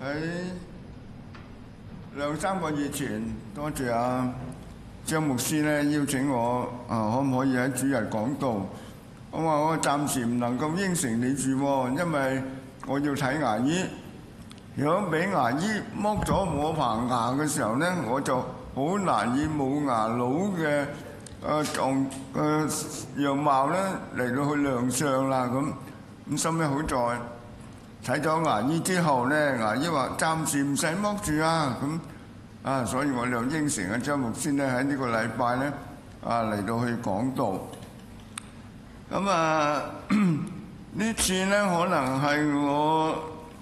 喺兩三個月前，多謝張牧師咧邀請我可唔可以喺主日講道？我話我暫時唔能夠應承你住喎，因為我要睇牙醫。如果俾牙醫剝咗我棚牙嘅時候咧，我就好難以冇牙佬嘅樣貌咧嚟到去亮相啦。咁收尾好在睇咗牙醫之後咧，牙醫話暫時唔使剝住啊。所以我就應承張牧師咧喺呢個禮拜咧嚟到去講道。呢次咧可能係我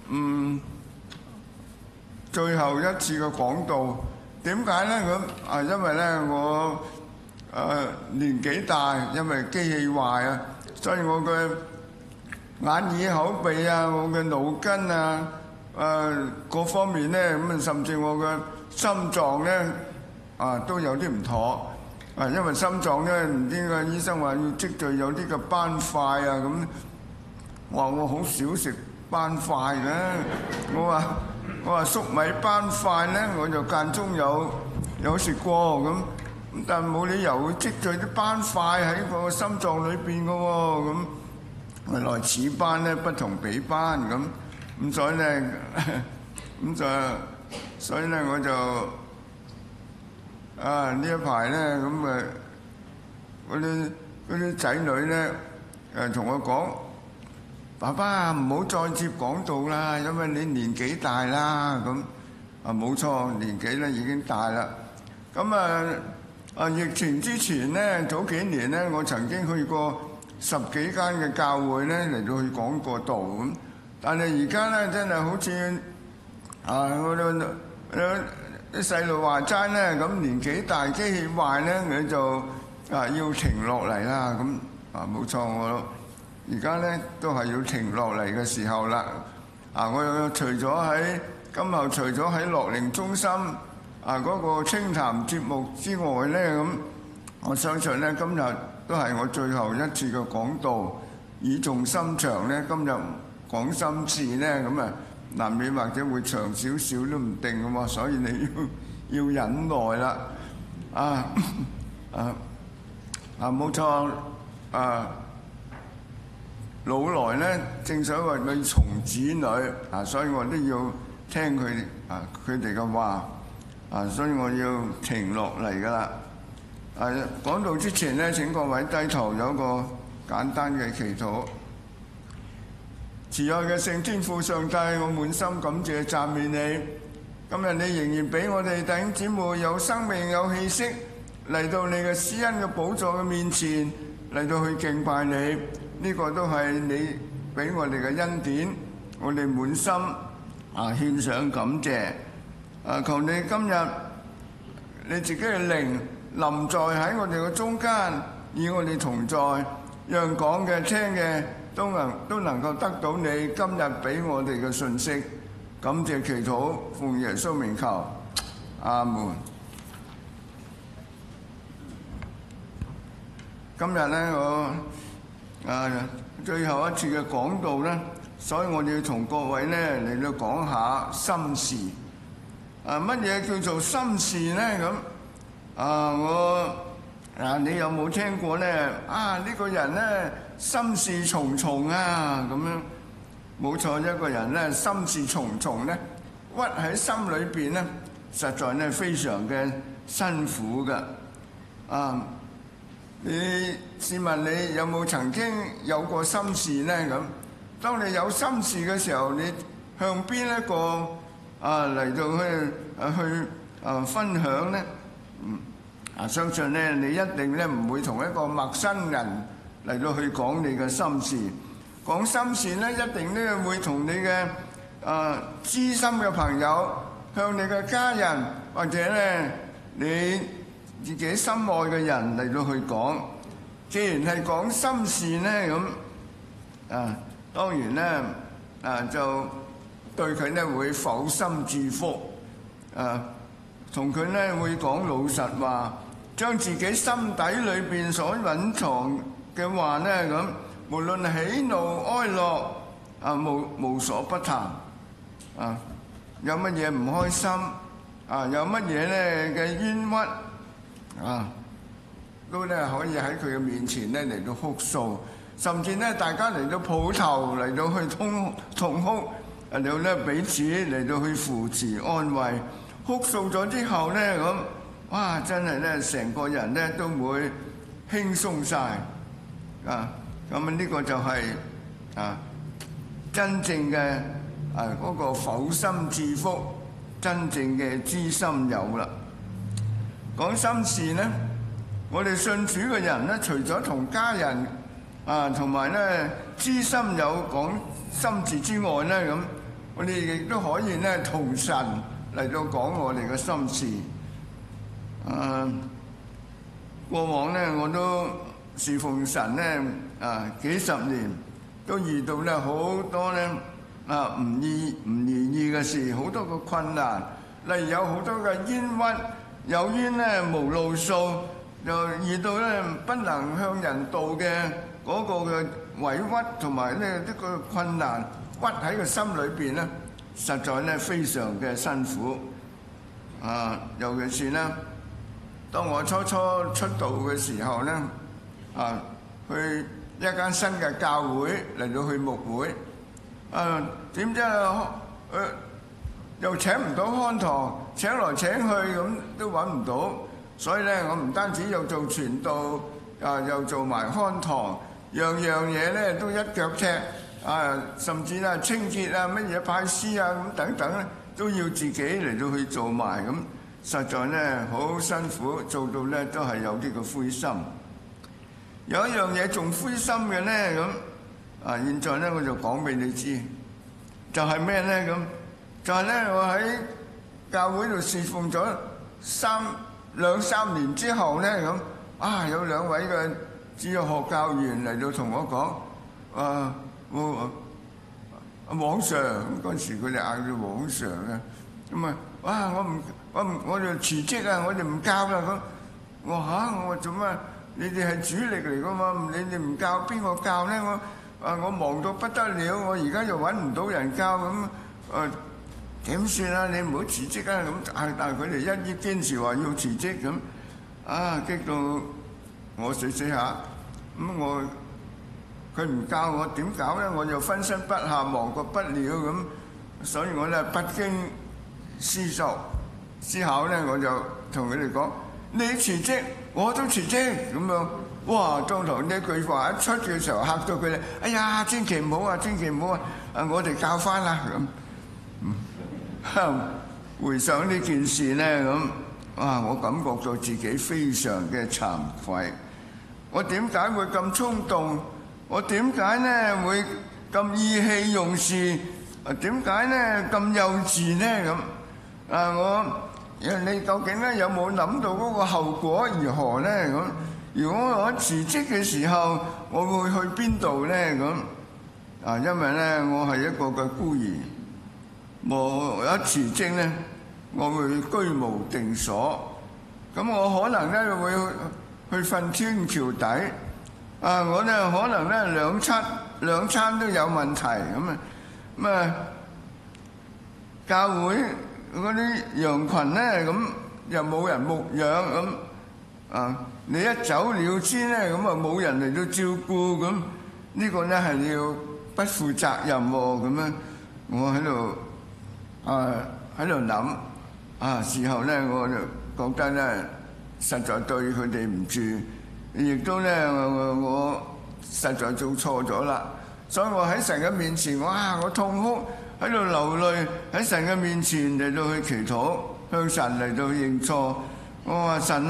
最後一次嘅講道。點解咧？因為咧我年紀大，因為機器壞啊，所以我嘅眼耳口鼻我嘅腦筋各方面咧，甚至我嘅心臟咧都有啲唔妥。因為心臟咧唔知個醫生話要積聚有啲嘅斑塊咁，話我好少食斑塊嘅。我話粟米斑塊咧，我就間中有食過咁，但冇理由會積聚啲斑塊喺個心臟裏邊嘅喎。咁原來此斑咧不同彼斑咁，所以咧我就呢一排咧嗰啲仔女咧同我講：爸爸唔好再接講道啦，因為你年紀大啦。冇錯，年紀咧已經大啦。疫情之前咧，早幾年咧，我曾經去過10幾間嘅教會咧嚟到去講過道咁。但係而家咧真係好似啲細路話齋咧，咁年紀大機器壞咧，你就要停落嚟啦。冇錯，我而家咧都係要停落嚟嘅時候啦。我除咗喺今後除咗喺樂齡中心嗰個清談節目之外咧，我相信咧今日都係我最後一次嘅講道，語重心長咧。今日講心事咧，難免或者會長少少都唔定嘅喎，所以你要忍耐啦。冇錯，老來咧正所謂女從子女所以我都要聽佢哋嘅話所以我要停落嚟㗎啦。講道之前咧，請各位低頭有個簡單嘅祈禱。慈愛嘅聖天父上帝，我滿心感謝讚美你。今日你仍然俾我哋弟兄姊妹有生命有氣息嚟到你嘅施恩嘅寶座嘅面前，嚟到去敬拜你。呢個都係你俾我哋嘅恩典，我哋滿心獻上感謝。求你今日你自己嘅靈臨在喺我哋嘅中間，與我哋同在，讓講嘅聽嘅都能夠得到你今日俾我哋嘅信息。感謝祈禱，奉耶穌名求，阿門。今日咧我最後一次嘅講道咧，所以我哋要同各位咧嚟到講下心事。乜嘢叫做心事咧？你有冇聽過咧？呢個人咧心事重重咁樣。冇錯，一個人咧心事重重咧，屈喺心裏邊咧，實在咧非常嘅辛苦㗎。你試問你有冇曾經有過心事咧？當你有心事嘅時候，你向邊一個嚟到去分享咧？相信咧你一定咧唔會同一個陌生人嚟到去講你嘅心事。講心事咧，一定咧會同你嘅知心嘅朋友，向你嘅家人，或者咧你自己心愛嘅人嚟到去講。既然係講心事咧，當然咧就對佢咧會剖心祝福，同佢咧會講老實話，將自己心底裏邊所隱藏嘅話咧無論喜怒哀樂無所不談。 有乜嘢唔開心有乜嘢咧嘅冤屈都咧可以喺佢嘅面前咧嚟到哭訴，甚至咧大家嚟到抱頭嚟到去痛哭，嚟到咧彼此嚟到去扶持安慰，哭訴咗之後咧咁，哇！真係咧成個人咧都會輕鬆晒咁呢個就係真正嘅嗰個剖心置腹，真正嘅知心友啦。講心事咧，我哋信主嘅人咧，除咗同家人同埋咧知心友講心事之外咧，咁我哋亦都可以咧同神嚟到講我哋嘅心事。過往咧我都侍奉神咧幾十年，都遇到咧好多咧唔如意嘅事，好多個困難，例如有好多嘅冤屈，有冤咧無路訴，又遇到咧不能向人道嘅嗰個嘅委屈，同埋咧呢個困難屈喺個心裏邊咧，實在咧非常嘅辛苦。尤其是咧，當我初初出道嘅時候咧，去一間新嘅教會嚟到去牧會，點知又請唔到看堂，請來請去咁都揾唔到，所以咧我唔單止又做傳道，又做埋看堂，樣樣嘢咧都一腳踢，甚至咧清潔乜嘢派詩咁等等咧都要自己嚟到去做埋，咁實在咧好辛苦，做到咧都係有啲個灰心。有一樣嘢仲灰心嘅咧咁，現在咧我就講俾你知，就係咩咧咁？就係咧我喺教會度侍奉咗兩三年之後咧咁，有兩位嘅主日學教員嚟到同我講，黃 Sir， 嗰陣時佢哋嗌佢黃 Sir 嘅，咁我就辭職我哋唔教啦咁。我話做咩？你哋係主力嚟噶嘛？你哋唔教邊個教咧？我忙到不得了，我而家又揾唔到人教咁，點算啊？你唔好辭職咁，但係佢哋一堅持話要辭職咁，激到我死下咁佢唔教我點搞咧？我就分身不下，忙個不了咁，所以我咧不經思考咧，我就同佢哋講：你辭職，我都辭職咁樣。哇！當堂呢句話一出嘅時候，嚇到佢哋。哎呀，千祈唔好啊，千祈唔好啊！我哋教翻啦咁。回想呢件事咧咁，我感覺到自己非常嘅慚愧。我點解會咁衝動？我點解咧會咁意氣用事？點解咧咁幼稚咧咁？你究竟咧有冇諗到嗰個後果如何咧咁？如果我辭職嘅時候，我會去邊度咧咁？因為咧我係一個嘅孤兒，我一辭職咧，我會居無定所。咁我可能咧會去瞓天橋底。我咧可能咧兩餐都有問題咁教會嗰啲羊群咧咁又冇人牧養咁，你一走了之咧咁冇人嚟到照顧咁，呢個咧係你要不負責任喎咁樣。我喺度諗事後咧我就覺得咧實在對佢哋唔住。亦都咧，我實在做錯咗啦，所以我喺神嘅面前，我痛哭，喺度流淚，喺神嘅面前嚟到去祈禱，向神嚟到認錯。我話神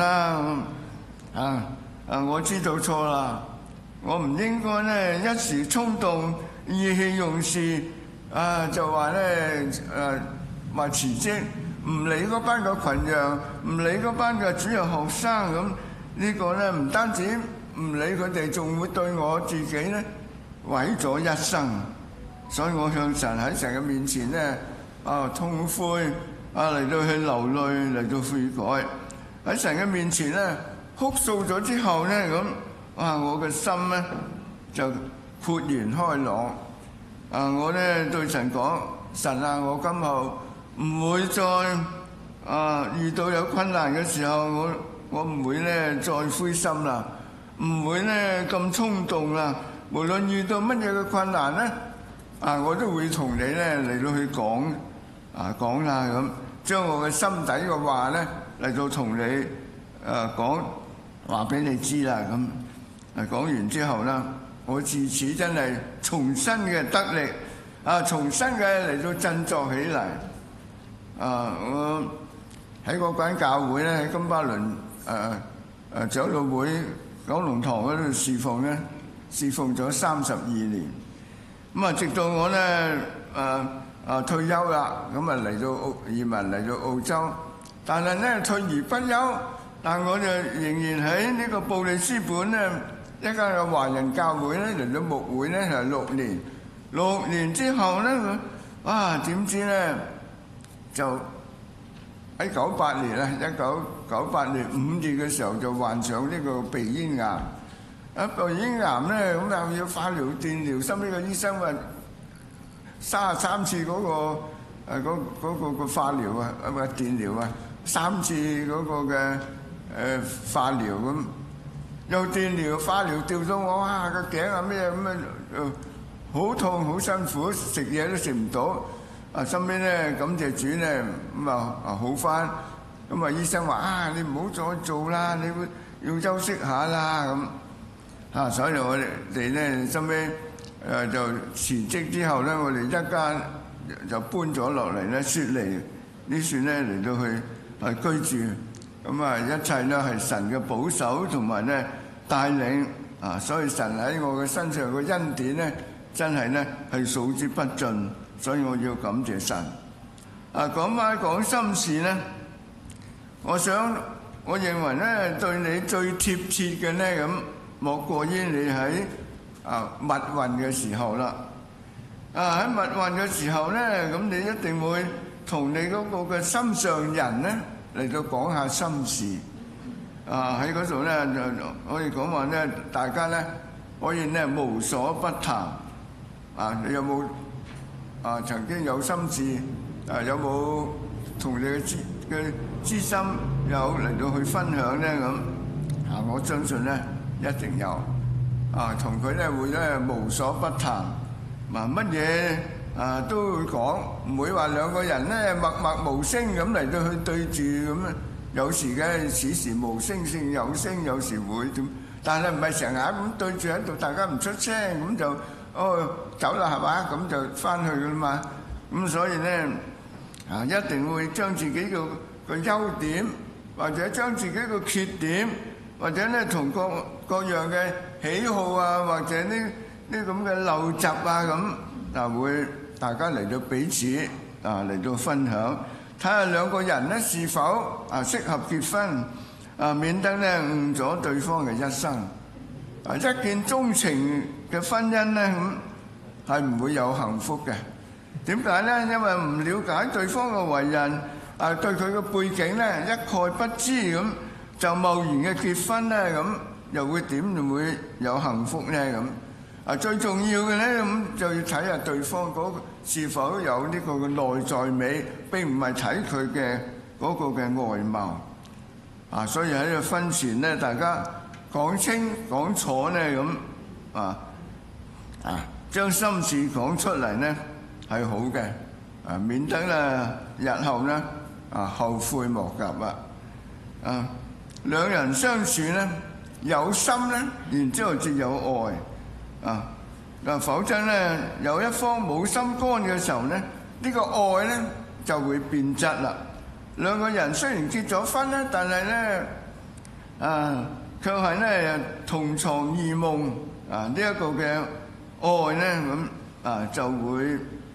我知道錯啦，我唔應該咧一時衝動、意氣用事，就話咧話辭職，唔理嗰班嘅群羊，唔理嗰班嘅主日學生咁。呢個咧唔單止唔理佢哋，仲會對我自己咧毀咗一生。所以我向神喺神嘅面前咧痛悔，嚟到去流淚，嚟到悔改。喺神嘅面前咧哭訴咗之後咧咁，我嘅心咧就豁然開朗。我咧對神講：神我今後唔會再遇到有困難嘅時候，我唔會咧再灰心啦，唔會咧咁衝動啦。無論遇到乜嘢嘅困難咧，我都會同你咧嚟到去講啦咁，將我嘅心底嘅話咧嚟到同你講話俾你知啦咁。講完之後啦，我自此真係重新嘅得力重新嘅嚟到振作起嚟。我喺嗰間教會咧，喺金巴倫長老會九龍塘嗰度侍奉咗32年。咁直到我咧退休啦，咁移民嚟到澳洲，但係咧退而不休，但我就仍然喺呢個布里斯本咧一間嘅華人教會咧嚟到牧會咧係6年。6年之後咧，點知咧就喺98年啦，1998年5月嘅時候就患上呢個鼻咽癌。鼻咽癌咧咁要化療、電療，收尾個醫生話33次嗰個化療電療3次嗰個嘅化療咁，又電療、化療吊到我個頸咩咁好痛好辛苦，食嘢都食唔到。收尾咧感謝主咧咁好翻。咁醫生話你唔好再做啦，你會要休息下啦咁。所以我哋咧收尾就辭職之後咧，我哋一家就搬咗落嚟咧雪梨呢處咧嚟到去居住。咁一切咧係神嘅保守同埋咧帶領所以神喺我嘅身上嘅恩典咧真係咧係數之不盡，所以我要感謝神。講心事咧，我認為咧對你最貼切嘅咧咁，莫過於你喺密運嘅時候啦。喺密運嘅時候咧，咁你一定會同你嗰個嘅心上人咧嚟到講下心事。喺嗰度咧就可以講話咧，大家咧可以咧無所不談。你有冇曾經有心事？有冇同你嘅知心友嚟到去分享咧咁？我相信咧一定有。同佢咧會咧無所不談，乜嘢都會講，唔會話兩個人咧默默無聲咁嚟到去對住咁。有時嘅此時無聲勝有聲，有時會點？但係唔係成日咁對住喺度，大家唔出聲咁就走啦係嘛？咁就翻去噶啦嘛。咁所以咧一定會將自己個優點，或者將自己個缺點，或者咧同各樣嘅喜好或者呢咁嘅陋習咁，會大家嚟到彼此嚟到分享，睇下兩個人咧是否適合結婚，免得咧誤咗對方嘅一生。一見鍾情嘅婚姻咧咁係唔會有幸福嘅。點解咧？因為唔了解對方嘅為人，對佢嘅背景咧一概不知咁，就貿然嘅結婚咧咁，又會點就會有幸福咧咁？最重要嘅咧咁就要睇下對方是否有呢個嘅內在美，並唔係睇佢嘅嗰個嘅外貌。所以喺個婚前咧，大家講清講楚咧咁，將心事講出嚟咧係好嘅，免得咧日後咧後悔莫及啊！兩人相處咧有心咧，然之後至有愛否則咧有一方冇心肝嘅時候咧，呢個愛咧就會變質啦。兩個人雖然結咗婚咧，但係咧卻係咧同床異夢呢一個嘅愛咧咁就會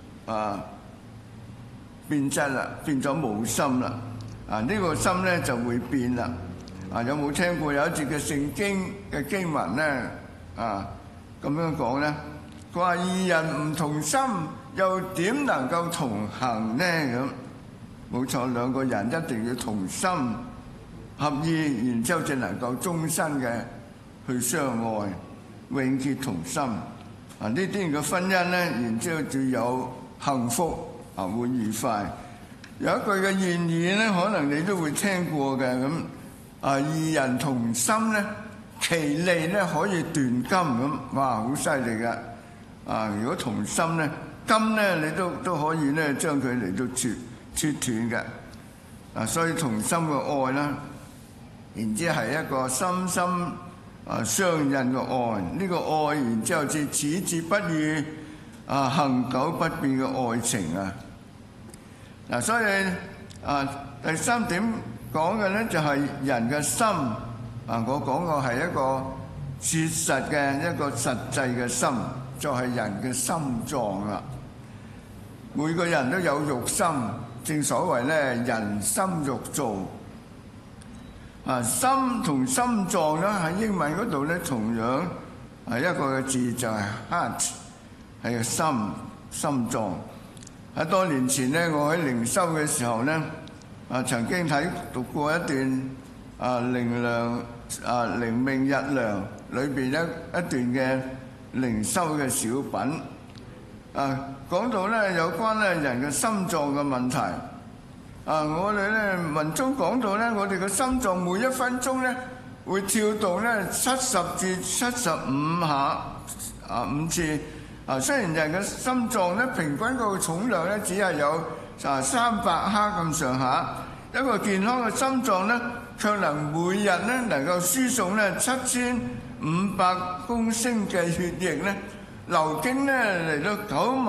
變質啦，變咗冇心啦。呢個心咧就會變啦。有冇聽過有一節嘅聖經嘅經文咧？咁樣講咧，佢話二人唔同心，又點能夠同行呢？咁冇錯，兩個人一定要同心合意，然之後就能夠終身嘅去相愛，永結同心。呢啲嘅婚姻咧，然之後就有幸福會愉快。 有一句嘅諺語咧，可能你都會聽過嘅咁。二人同心咧，其利咧可以斷金咁。哇，好犀利㗎！如果同心咧，金咧你都可以咧將佢嚟到切斷嘅。所以同心嘅愛啦，然之係一個深深相印嘅愛。呢個愛然之後至矢志不渝恆久不變嘅愛情啊！所以第三點講嘅咧就係人嘅心我講過係一個切實嘅一個實際嘅心，就係人嘅心臟啦。每個人都有肉心，正所謂咧人心肉做心同心臟咧喺英文嗰度咧同樣係一個嘅字，就係 heart， 係個心臟。喺多年前咧，我喺靈修嘅時候咧曾經讀過一段靈命日糧裏邊一段嘅靈修嘅小品講到咧有關咧人嘅心臟嘅問題我哋咧文中講到咧，我哋嘅心臟每一分鐘咧會跳動咧70至75下5次雖然人嘅心臟咧平均個重量咧只係有300克咁上下，一個健康嘅心臟咧卻能每日咧能夠輸送咧7500公升嘅血液咧流經咧嚟到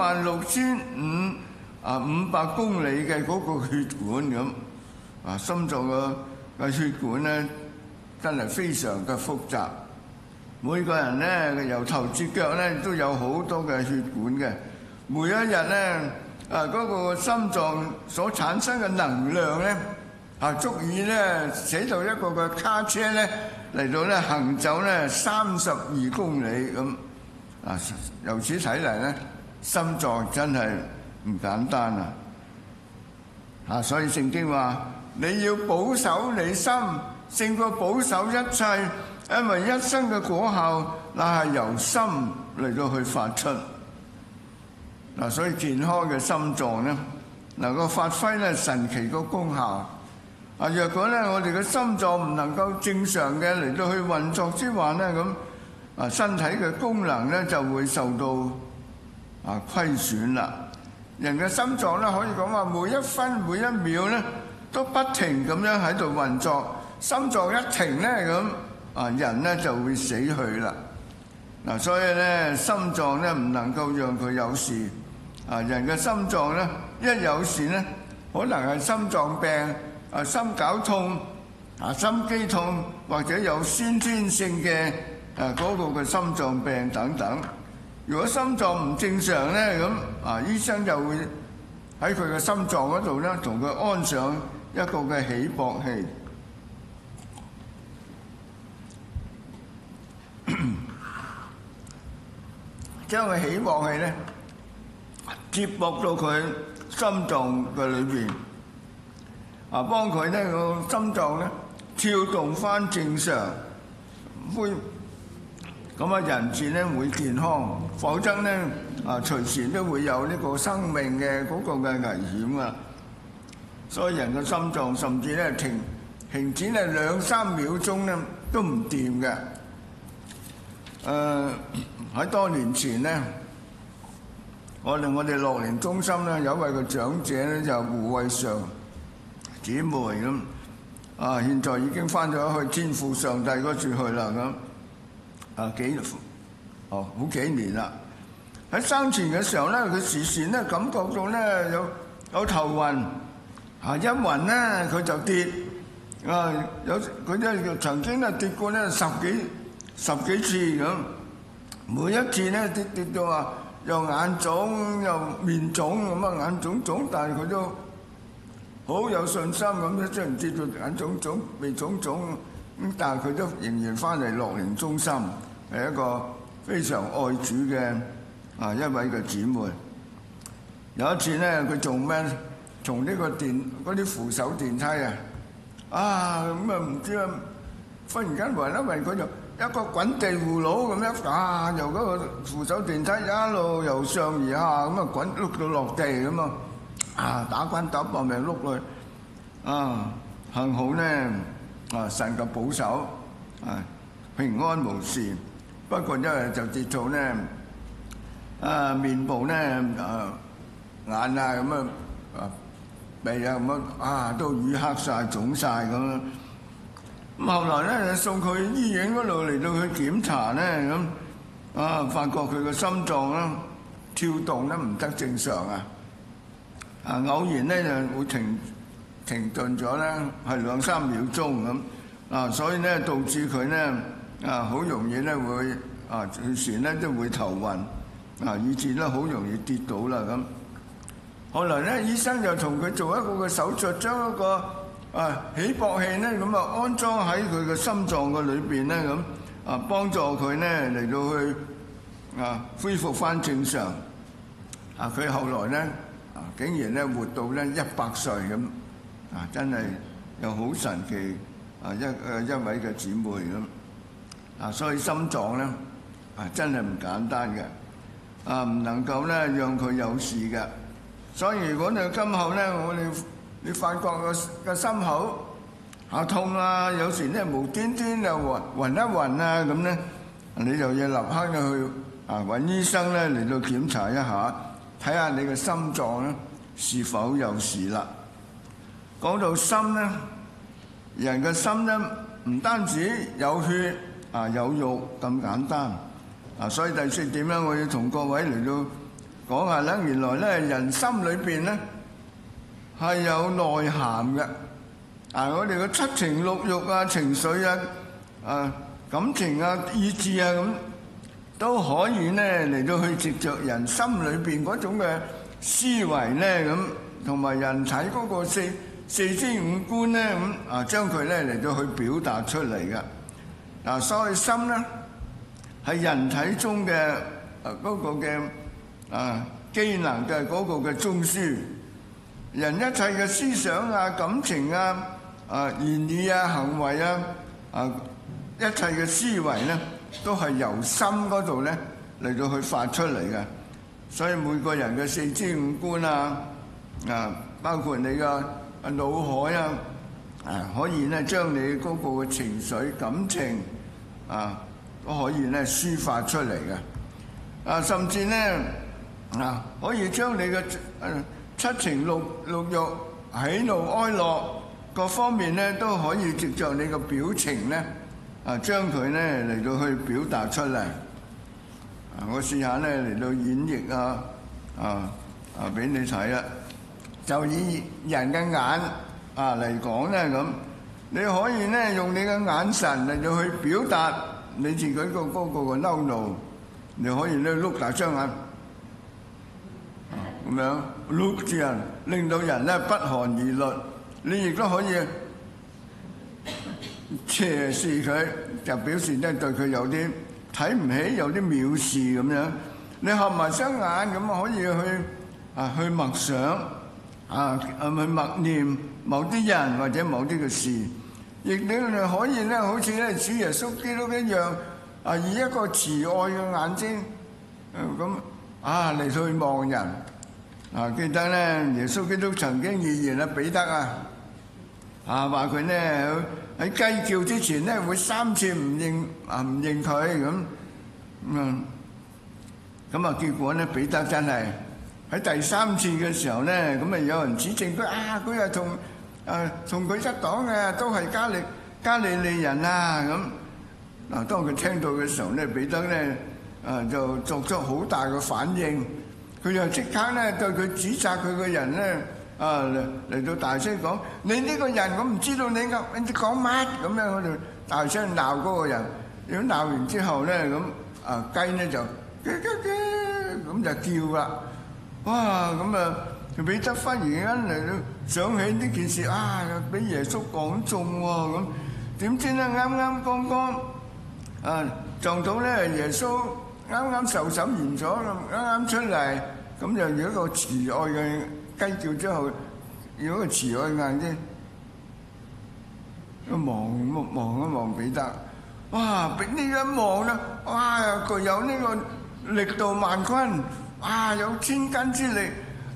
96,500公里嘅嗰個血管咁心臟嘅血管咧真係非常嘅複雜。每個人咧由頭至腳咧都有好多嘅血管嘅，每一日咧嗰個心臟所產生嘅能量咧足以咧使到一個嘅卡車咧嚟到咧行走咧32公里咁由此睇嚟咧，心臟真係唔簡單所以聖經話你要保守你心，勝過保守一切，因為一生嘅果效那係由心嚟到去發出所以健康嘅心臟咧能夠發揮咧神奇嘅功效若果咧我哋嘅心臟唔能夠正常嘅嚟到去運作之話咧咁身體嘅功能咧就會受到虧損啦。人嘅心臟咧可以講話每一分每一秒咧都不停咁樣喺度運作，心臟一停咧咁人咧就會死去啦所以咧心臟咧唔能夠讓佢有事人嘅心臟咧一有事咧可能係心臟病心絞痛心肌痛，或者有先天性嘅嗰個嘅心臟病等等。如果心臟唔正常咧咁醫生就會喺佢嘅心臟嗰度咧同佢安上一個嘅起搏器將個起搏器咧接駁到佢心臟嘅裏邊幫佢咧個心臟咧跳動翻正常，會人自咧會健康，否則咧隨時都會有呢個生命嘅嗰個嘅危險所以人嘅心臟甚至咧停止咧2-3秒鐘咧都唔掂嘅。喺多年前咧，我哋樂齡中心咧有一位嘅長者咧就胡慧常姊妹咁現在已經翻咗去天父上帝嗰處去啦好幾年啦。喺生前嘅時候咧，佢時時咧感覺到咧有頭暈一暈咧佢就跌佢咧曾經咧跌過咧十幾次咁，每一次咧跌到話又眼腫又面腫咁眼腫，但係佢都好有信心咁，雖然跌到眼腫面腫但係佢都仍然翻嚟樂齡中心，係一個非常愛主嘅一位嘅姊妹。有一次咧，佢做咩？從呢個嗰啲扶手電梯唔知忽然間暈佢就一個滾地葫蘆咁樣由嗰個扶手電梯一路由上而下滾碌到落地咁打關鬥搏命碌去幸好咧神嘅保守平安無事。不過因為就跌到咧面部咧眼咁鼻咁都瘀黑晒腫晒咁。咁後來咧送佢去醫院嗰度嚟到去檢查咧咁發覺佢個心臟咧跳動咧唔得正常偶然咧就會停頓咗咧係2-3秒鐘咁所以咧導致佢咧好容易咧會有時咧都會頭暈以致咧好容易跌倒啦咁。後來咧醫生就同佢做一個嘅手術，將一個起搏器咧咁安裝喺佢嘅心臟嘅裏邊咧咁幫助佢咧嚟到去恢復翻正常。佢後來咧竟然咧活到咧100歲咁真係又好神奇一位嘅姊妹咁所以心臟咧真係唔簡單嘅唔能夠咧讓佢有事嘅。所以如果你今後咧你發覺個心口痛有時咧無端端又暈一暈咁咧，你就要立刻去揾醫生咧嚟到檢查一下，睇下你嘅心臟咧是否有事啦。講到心咧，人嘅心咧唔單止有血有肉咁簡單所以第4點咧，我要同各位嚟到講下咧，原來咧人心裏邊咧係有內涵嘅我哋嘅七情六欲情緒感情意志咁都可以咧嚟到去藉着人心裏邊嗰種嘅思維咧咁，同埋人體嗰個四肢五官咧咁將佢咧嚟到去表達出嚟嘅所以心咧係人體中嘅嗰個嘅機能嘅嗰個嘅中樞。人一切嘅思想感情言語行為一切嘅思維咧，都係由心嗰度咧嚟到去發出嚟嘅。所以每個人嘅四肢五官包括你嘅腦海可以咧將你嗰個嘅情緒感情都可以咧抒發出嚟嘅甚至咧可以將你嘅七情六欲喜怒哀樂各方面咧都可以藉着你嘅表情咧將佢咧嚟到去表達出嚟我試下咧嚟到演繹俾你睇啦。就以人嘅眼嚟講咧咁，你可以咧用你嘅眼神嚟到去表達你自己嗰個嘅嬲怒，你可以咧碌大雙眼咁樣碌住人，令到人咧不寒而慄。你亦都可以斜視佢，就表示咧對佢有啲睇唔起，有啲藐視咁樣。你合埋雙眼咁可以去默想去默念某啲人或者某啲嘅事，亦你可以咧好似咧主耶穌基督一樣以一個慈愛嘅眼睛咁嚟到去望人。記得咧耶穌基督曾經預言彼得話佢咧喺雞叫之前咧會3次唔認佢咁結果咧彼得真係喺第3次嘅時候咧咁有人指證佢佢係同佢一黨嘅，都係加利利人咁當佢聽到嘅時候咧，彼得咧就作出好大嘅反應，佢就即刻咧對佢指責佢嘅人咧嚟到大聲講：你呢個人，我唔知道你講乜咁樣，我就大聲鬧嗰個人。如果鬧完之後咧咁雞咧就咁就叫啦。哇！咁彼得忽然間嚟到想起呢件事俾耶穌講中喎咁，點知咧啱剛撞到咧耶穌啱受審完咗，啱出嚟，咁就有一個慈愛嘅雞叫之後，有一個慈愛眼睛，望一望彼得，哇！俾呢一望咧，哇！具有呢個力度萬鈞，有千斤之力，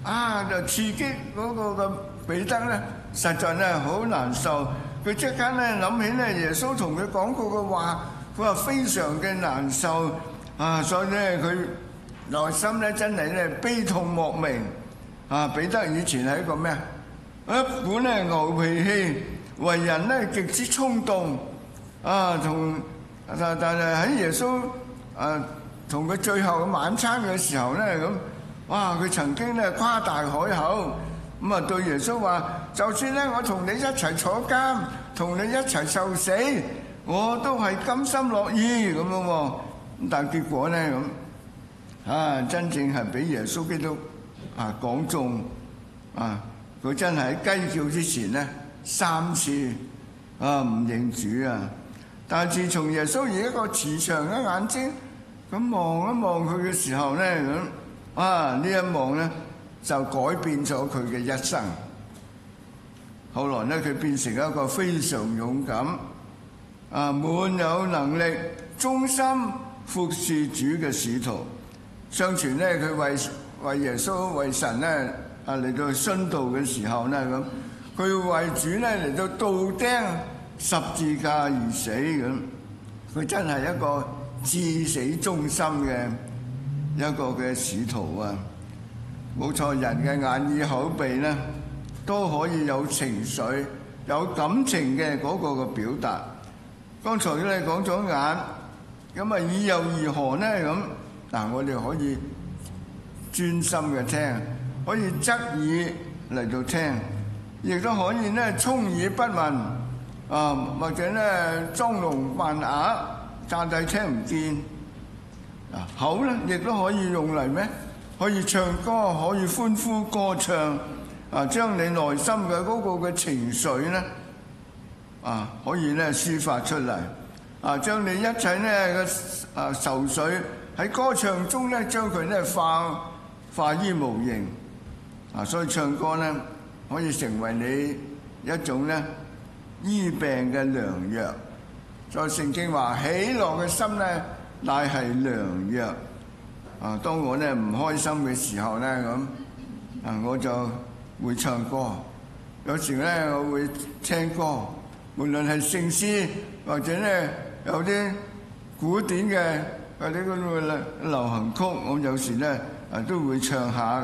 就刺激嗰個嘅彼得咧，實在咧好難受。佢即刻咧諗起咧耶穌同佢講過嘅話，佢話非常嘅難受所以咧佢內心咧真係咧悲痛莫名。彼得以前係一個咩一本咧牛脾氣，為人咧極之衝動但係喺耶穌同佢最後嘅晚餐嘅時候咧佢曾經咧誇大海口對耶穌話：就算咧我同你一齊坐監，同你一齊受死，我都係甘心樂意咁喎。但係結果咧真正係俾耶穌基督講中佢真係喺雞叫之前咧3次唔認主但係自從耶穌以一個慈祥嘅眼睛咁望一望佢嘅時候咧呢一望咧就改變咗佢嘅一生。後來咧佢變成一個非常勇敢滿有能力、忠心服侍主嘅使徒。相傳咧佢為耶穌為神咧嚟到殉道嘅時候咧佢為主咧嚟到倒釘十字架而死佢真係一個至死忠心嘅一個嘅使徒冇錯，人嘅眼耳口鼻咧都可以有情緒、有感情嘅嗰個嘅表達。剛才你講咗眼，咁耳又如何呢？我哋可以專心嘅聽，可以側耳嚟到聽，亦都可以咧充耳不聞或者咧裝聾扮啞，詐諦聽唔見。口咧亦都可以用嚟咩？可以唱歌，可以歡呼歌唱將你內心嘅嗰個嘅情緒咧可以咧抒發出嚟將你一切咧嘅愁緒喺歌唱中咧將佢咧化於無形所以唱歌咧可以成為你一種咧醫病嘅良藥。在聖經話喜樂嘅心咧乃係良藥當我咧唔開心嘅時候咧我就會唱歌。有時咧我會聽歌，無論係聖詩或者咧有啲古典嘅或者嗰個流行曲，我有時咧都會唱下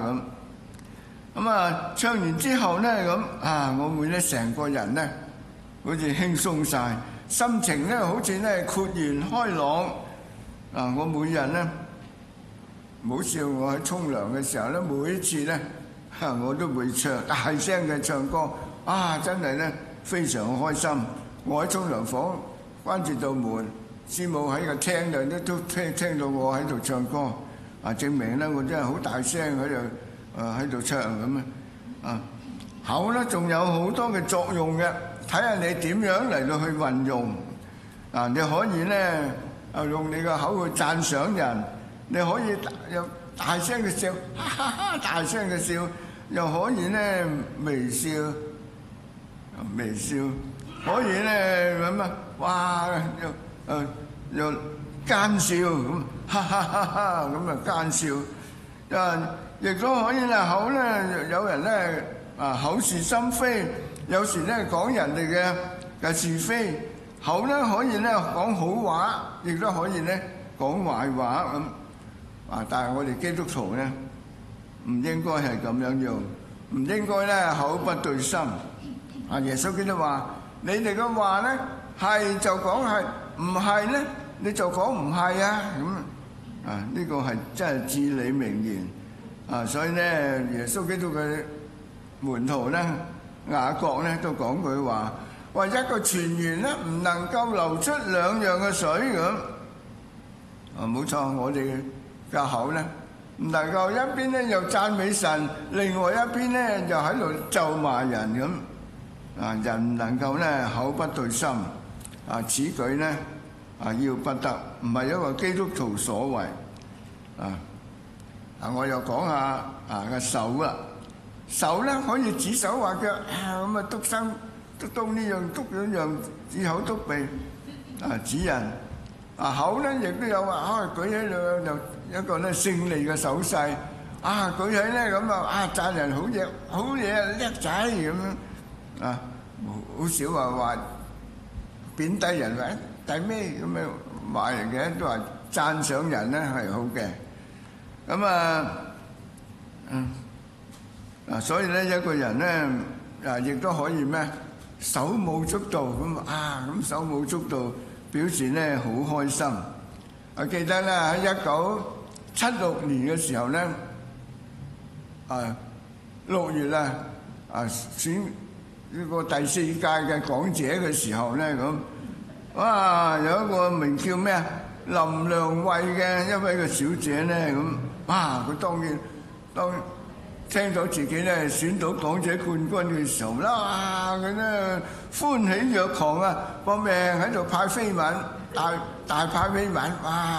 唱完之後咧我會咧成個人咧好似輕鬆晒，心情咧好似咧豁然開朗我每日咧唔好笑，我喺沖涼嘅時候咧，每一次咧我都會大聲嘅唱歌真係咧非常開心。我喺沖涼房關住道門，師母喺個廳度都聽到我喺度唱歌證明咧我真係好大聲喺度唱口咧仲有好多嘅作用嘅，睇下你點樣嚟到去運用你可以咧用你個口去讚賞人，你可以又大聲嘅笑，哈哈哈，大聲嘅笑，又可以咧微笑，可以咧哇又奸笑哈哈哈哈奸笑亦都可以口咧有人咧口是心非，有時咧講人哋嘅是非，口咧可以咧講好話，亦都可以咧講壞話但係我哋基督徒咧唔應該係咁樣用，唔應該咧口不對心耶穌基督話：你哋嘅話咧係就講係，唔係咧你就講唔係呢個係真係至理名言所以咧耶穌基督嘅門徒咧雅各咧都講句話，話一個泉源咧唔能夠流出兩樣嘅水冇錯，我哋嘅口咧唔能夠一邊咧又讚美神，另外一邊咧又喺度咒罵人人唔能夠咧口不對心此舉咧要不得，唔係一個基督徒所為我又講下個手啦。手咧可以指手畫腳篤身篤呢樣篤嗰樣，指口篤鼻指人口咧亦都有話舉起又一個咧勝利嘅手勢舉起咧咁讚人好嘢叻仔咁樣好少話貶低人或者第咩咁樣話人嘅，都話讚賞人咧係好嘅。咁所以咧一個人咧亦都可以咩手舞足蹈咁手舞足蹈表示咧好開心。我記得咧喺1976年嘅時候咧6月選呢個第4屆嘅港姐嘅時候咧有一個名叫咩林良慧嘅一位嘅小姐咧佢當聽到自己咧選到港姐冠軍嘅時候啦，佢咧歡喜若狂搏命喺度派飛吻，大派飛吻，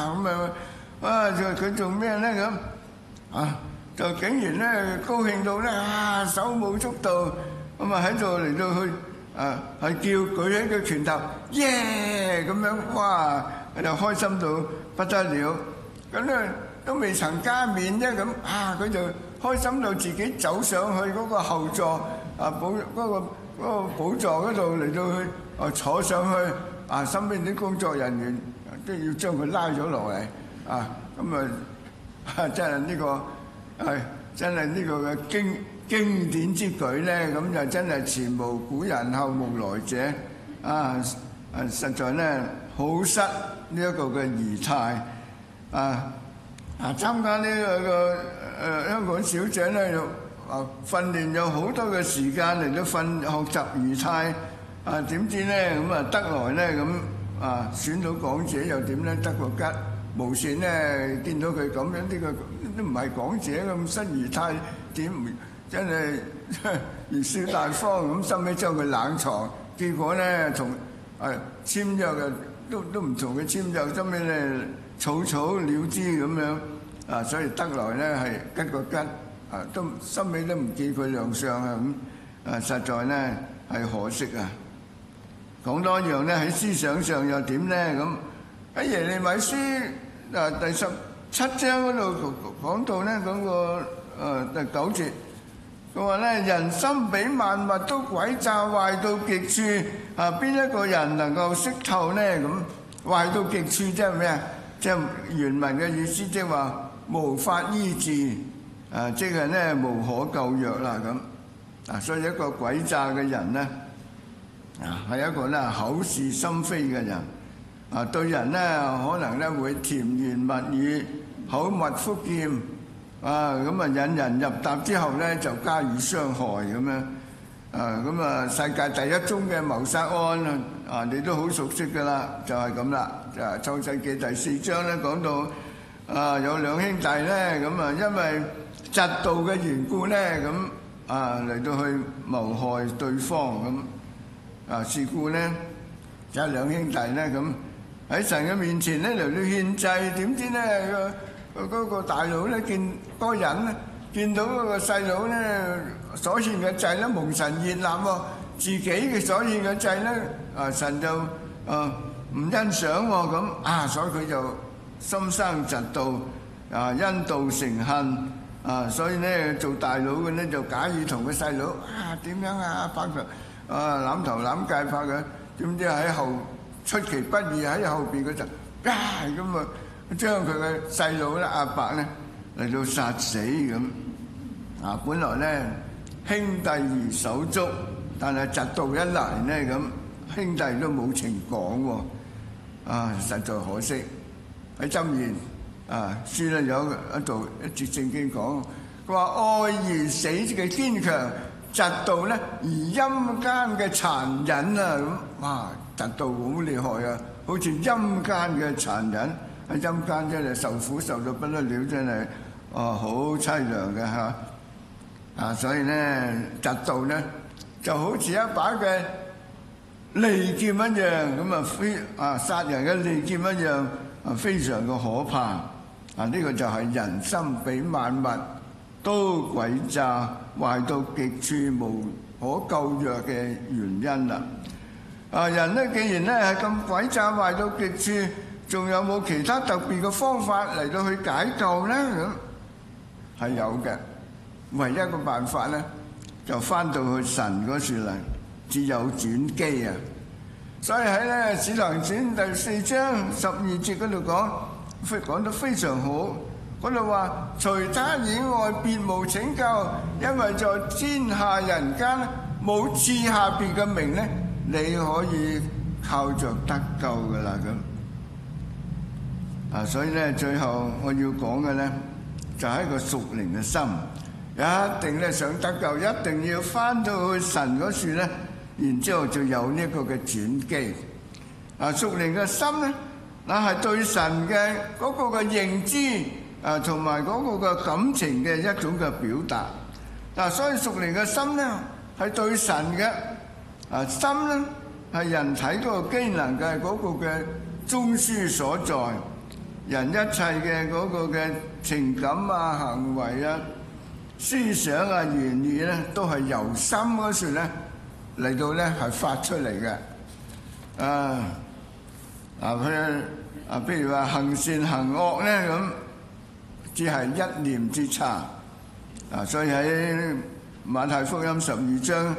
佢做咩咧就竟然咧高興到咧手舞足蹈喺度嚟到去係舉起個拳頭耶咁樣，佢就開心到不得了。咁咧都未曾加冕啫，佢就開心到自己走上去嗰個後座嗰個寶座嗰度嚟到去坐上去，身邊啲工作人員都要將佢拉咗落嚟真係呢個嘅經典之舉咧，咁就真係前無古人後無來者實在咧好失呢一個嘅儀態參加呢個香港小姐咧訓練有好多嘅時間嚟到學習儀態點知咧得來咧選到港姐又點咧？得個吉，無線咧見到佢咁樣，呢個都唔係港姐咁失儀態，點真係貽笑大方咁，收尾將佢冷藏，結果咧同簽約嘅都唔同佢簽約，收尾咧草草了之咁樣所以得來咧係吉個吉都收尾都唔見佢亮相咁實在咧係可惜講多樣咧喺思想上又點咧咁喺耶利米書第17章嗰度講到咧嗰個第9節，佢話咧人心比萬物都詭詐壞到極處邊一個人能夠識透咧？咁壞到極處即係咩啊？即係原文嘅意思，即係話無法醫治即係咧無可救藥啦咁所以一個詭詐嘅人咧係一個咧口是心非嘅人對人咧可能咧會甜言蜜語、口蜜腹劍引人入搭之後咧就加以傷害咁樣世界第一宗嘅謀殺案你都好熟悉㗎啦，就係咁啦。創世記第4章咧講到有兩兄弟咧因為嫉妒嘅緣故咧嚟到去謀害對方事故咧有兩兄弟咧喺神嘅面前咧嚟到獻祭，點知咧嗰個大佬咧見嗰個人咧見到嗰個細佬咧所獻嘅祭咧蒙神悅納喎，自己嘅所獻嘅祭咧神就唔欣賞喎所以佢就心生嫉妒因妒成恨所以咧做大佬嘅咧就假意同個細佬點樣拍佢攬頭攬頸拍佢，點知喺後出其不意喺後邊嗰陣將佢嘅細佬咧阿伯咧嚟到殺死咁本來咧兄弟如手足，但係嫉妒一嚟咧兄弟都冇情講實在可惜。喺箴言書咧有一節聖經講，佢話愛而死嘅堅強，嫉妒咧而陰間嘅殘忍嫉妒好厲害好似陰間嘅殘忍，喺陰間真係受苦受到不得了，真係好凄涼嘅所以咧嫉妒咧就好似一把嘅利劍一樣殺人嘅利劍一樣非常嘅可怕呢個就係人心比萬物都詭詐壞到極處無可救藥嘅原因啦人咧既然咧係咁詭詐壞到極處，仲有冇其他特別嘅方法嚟到去解救咧係有嘅，唯一個辦法咧就翻到去神嗰處嚟，至有轉機啊！所以喺咧《使徒行傳》第4章12節嗰度講得非常好，嗰度話：除他以外別無拯救，因為在天下人間冇賜下別嘅名咧，你可以靠着得救㗎啦咁。所以咧最後我要講嘅咧就係一個屬靈嘅心，一定咧想得救，一定要翻到去神嗰處咧，然之後就有呢個嘅轉機。屬靈嘅心咧，係對神嘅嗰個嘅認知同埋嗰個嘅感情嘅一種嘅表達。所以屬靈嘅心咧係對神嘅心咧係人體嗰個機能嘅嗰個嘅中樞所在，人一切嘅嗰個嘅情感啊、行為啊、思想啊、言語咧，都係由心嗰處咧嚟到咧係發出嚟嘅。譬如話行善行惡咧咁，只係一念之差。所以喺馬太福音12章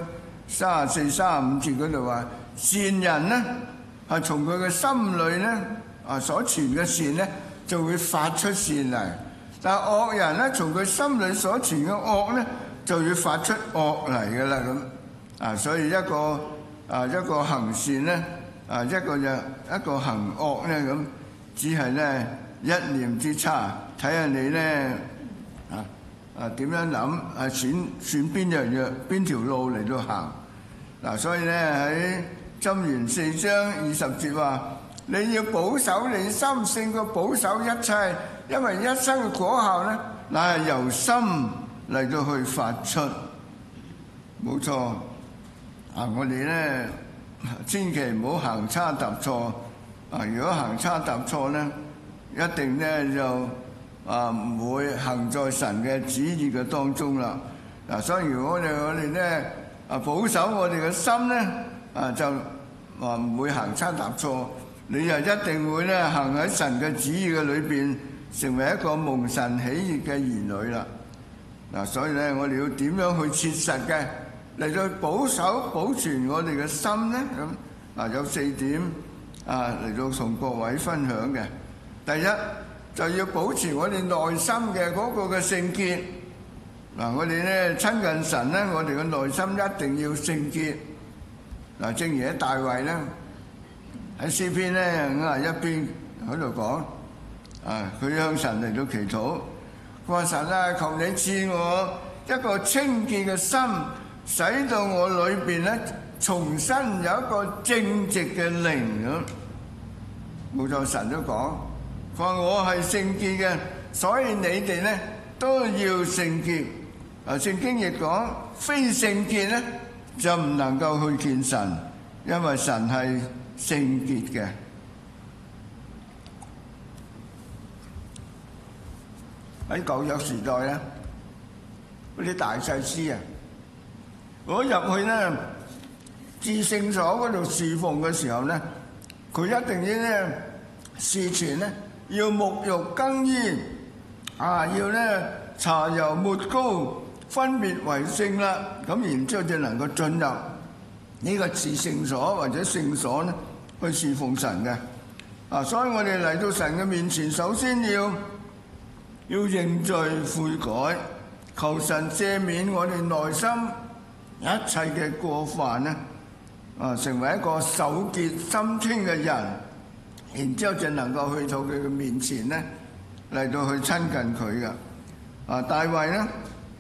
34、35節嗰度話，善人咧係從佢嘅心裏咧所存嘅善咧就會發出善嚟，但係惡人咧從佢心裏所存嘅惡咧就會發出惡嚟㗎啦咁。所以一個行善咧一個行惡咧咁，只係咧一念之差，睇下你咧點樣諗，選邊條路嚟到行。所以咧喺箴言4章20節話：你要保守你心勝過保守一切，因為一生嘅果效咧乃係由心嚟到去發出。冇錯，我哋咧千祈唔好行差踏錯。如果行差踏錯咧，一定咧就唔會行在神嘅旨意嘅當中啦。所以如果我哋咧保守我哋嘅心咧，就唔會行差踏錯，你就一定會咧行喺神嘅旨意嘅裏邊，成為一個蒙神喜悅嘅兒女啦。所以咧我哋要點樣去切實嘅嚟到保存我哋嘅心咧？咁有4點嚟到同各位分享嘅。第一，就要保持我哋內心嘅嗰個嘅聖潔。我哋咧親近神咧，我哋嘅內心一定要聖潔。正如喺大衛咧喺詩篇咧51篇喺度講，佢向神嚟到祈禱，佢話：神啊，求你賜我一個清潔嘅心，使到我裏邊咧重新有一個正直嘅靈咁。冇錯，神都講，佢話我係聖潔嘅，所以你哋咧都要聖潔。聖經亦講，非聖潔咧就唔能夠去見神，因為神係聖潔嘅。喺舊約時代咧，嗰啲大祭司我入去咧至聖所嗰度侍奉嘅時候咧，佢一定要咧事前咧要沐浴更衣，要咧搽油抹膏，分別為聖啦。咁然之後就能夠進入呢個至聖所或者聖所咧去侍奉神嘅。所以我哋嚟到神嘅面前，首先要認罪悔改，求神赦免我哋內心一切嘅過犯咧，成為一個手潔心清嘅人，然之後就能夠去到佢嘅面前咧，嚟到去親近佢嘅。大衛咧，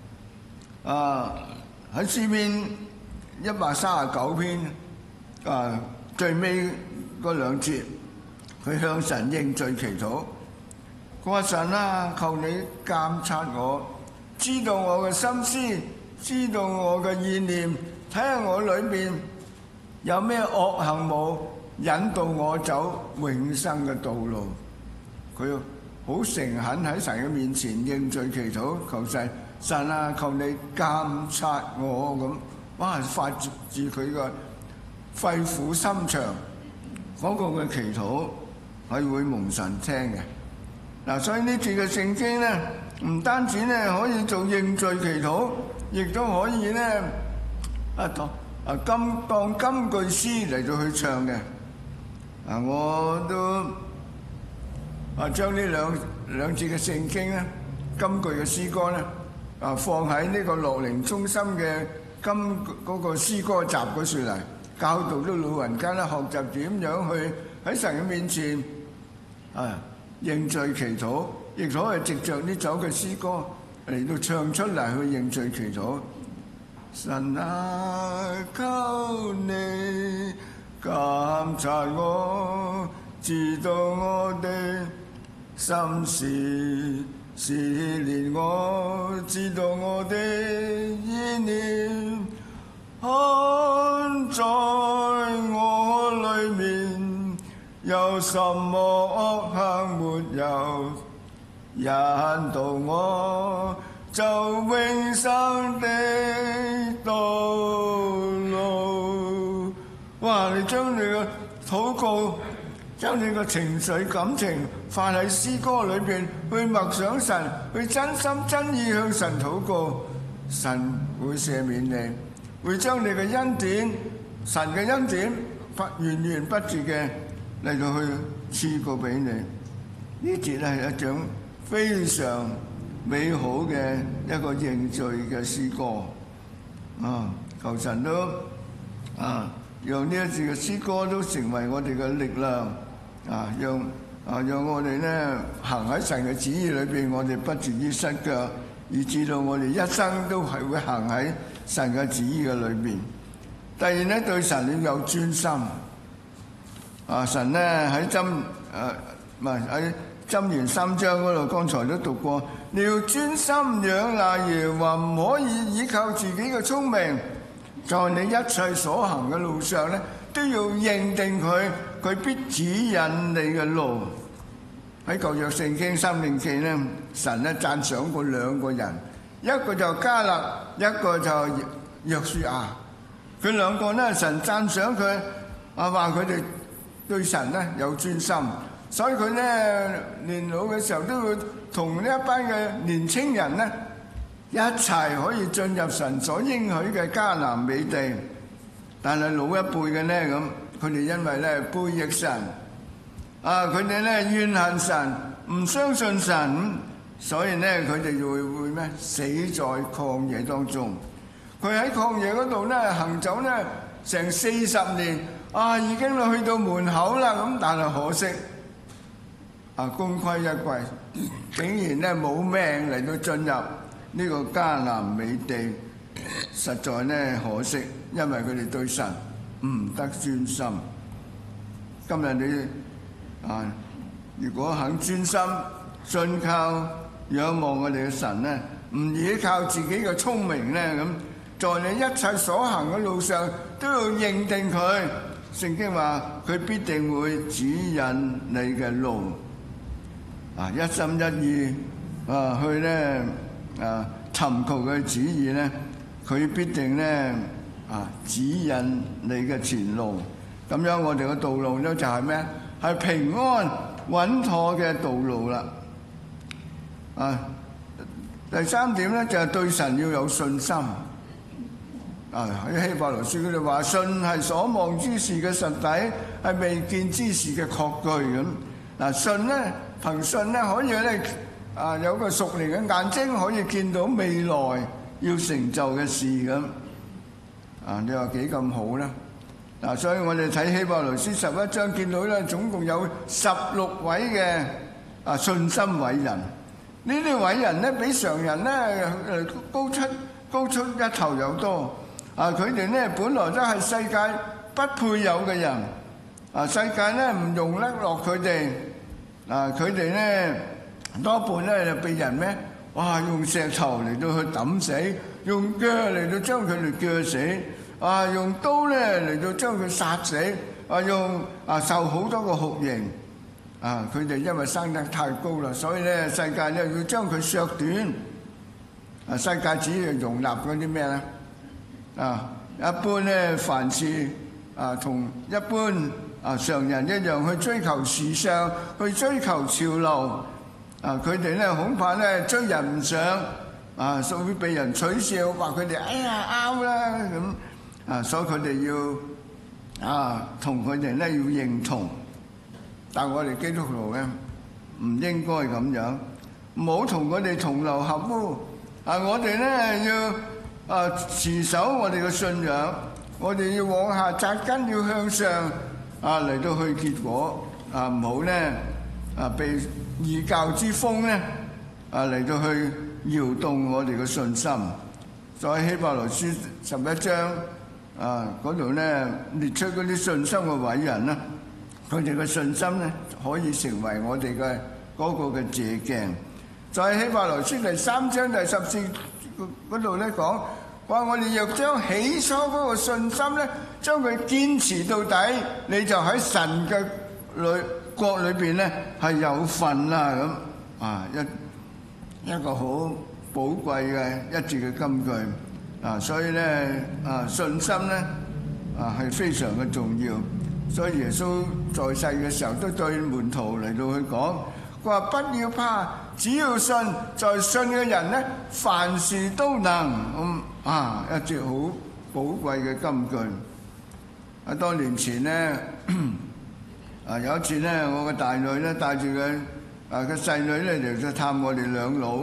喺詩篇139篇最尾嗰2節，佢向神認罪祈禱，佢話：神啊，求你監察我，知道我嘅心思，知道我嘅意念，睇下我裏面有咩惡行冇，引導我走永生嘅道路。佢好誠懇喺神嘅面前認罪祈禱，求神啊，求你監察我咁。哇！發自佢個肺腑心腸嗰個嘅祈禱係會蒙神聽嘅。所以呢次嘅聖經咧唔單止咧可以做認罪祈禱，亦都可以咧當金句詩嚟到去唱嘅。我都將呢兩節嘅聖經咧，金句嘅詩歌咧，放喺呢個樂齡中心嘅嗰個詩歌集嗰處嚟，教導啲老人家咧學習點樣去喺神嘅面前認罪祈禱，亦都係藉着呢首嘅詩歌嚟到唱出嚟去認罪祈禱。神啊，求你監察我，知道我的心事，試煉我，知道我的意念，看在我裏面有什麼惡行沒有，引導我走永生的道路。哇！你將你嘅禱告，將你嘅情緒感情放喺詩歌裏邊，去默想神，去真心真意向神禱告，神會赦免你，會將你嘅恩典，神嘅恩典源源不絕嘅嚟到去賜過俾你。呢節係一種非常美好嘅一個認罪嘅詩歌。求神都讓呢一節嘅詩歌都成為我哋嘅力量，讓我哋咧行喺神嘅旨意裏邊，我哋不至於失腳，以至到我哋一生都係會行喺神嘅旨意嘅裏邊。第二咧，對神要有專心。神咧喺箴言3章嗰度，剛才都讀過，你要專心仰賴耶和華，唔可以依靠自己嘅聰明，在你一切所行嘅路上咧，都要認定佢必指引你嘅路。喺舊約聖經申命記咧，神咧讚賞過兩個人，一個就迦勒，一個就約書亞。佢兩個咧，神讚賞佢，話佢哋對神咧有專心，所以佢咧年老嘅時候都會同呢一班嘅年青人咧一齊可以進入神所應許嘅迦南美地。但係老一輩嘅咧咁，佢哋因為咧背逆神，佢哋咧怨恨神，唔相信神，所以咧佢哋就會咩死在曠野當中。佢喺曠野嗰度咧行走咧成40年，已經去到門口啦，咁但係可惜，功虧一簣，竟然咧冇命嚟到進入呢個迦南美地，實在咧可惜，因為佢哋對神唔得專心。今日你如果肯專心信靠仰望我哋嘅神咧，唔依靠自己嘅聰明咧，咁在你一切所行嘅路上都要認定佢。聖經話佢必定會指引你嘅路，一心一意去咧尋求佢旨意咧，佢必定咧指引你嘅前路。咁樣我哋嘅道路咧就係咩？係平安穩妥嘅道路啦。第三點咧就係對神要有信心。喺希伯來書佢哋話，信係所望之事嘅實底，係未見之事嘅確據咁。信咧憑信咧可以咧有個屬靈嘅眼睛，可以見到未來要成就嘅事咁。你話幾咁好咧？所以我哋睇希伯來書11章見到咧，總共有16位嘅信心偉人。呢啲偉人咧比常人咧高出一頭有多。佢哋咧本來都係世界不配有嘅人，世界咧唔容得落佢哋，佢哋咧多半咧就被人咩？用石頭嚟到去抌死，用鋸嚟到將佢哋鋸死，用刀咧嚟到將佢殺死，用受好多個酷刑，佢哋因為生得太高啦，所以咧世界咧要將佢削短，世界只要容納嗰啲咩咧？一般咧，凡事同一般常人一樣去追求時尚，去追求潮流， 佢哋咧恐怕咧追人唔上，所以會被人取笑，話佢哋哎呀啱啦咁，所以佢哋要同佢哋咧要認同，但我哋基督徒咧唔應該咁樣，唔好同佢哋同流合污。我哋咧要持守我哋嘅信仰，我哋要往下扎根，要向上嚟到去結果，唔好咧被異教之風咧嚟到去搖動我哋嘅信心。所以希伯來書11章嗰度咧列出嗰啲信心嘅偉人啦，佢哋嘅信心咧可以成為我哋嘅嗰個嘅借鏡。在希伯來書第3章第14嗰度咧講話，我哋若將起初嗰個信心咧，將佢堅持到底，你就喺神嘅國裏邊咧係有份啦咁。一個好寶貴嘅一節嘅金句所以咧信心咧係非常嘅重要。所以耶穌在世嘅時候都對門徒嚟到去講，佢話不要怕，只要信，在信嘅人咧凡事都能。一節好寶貴嘅金句。多年前咧有一次咧，我嘅大女咧帶住佢個細女咧嚟到探我哋兩老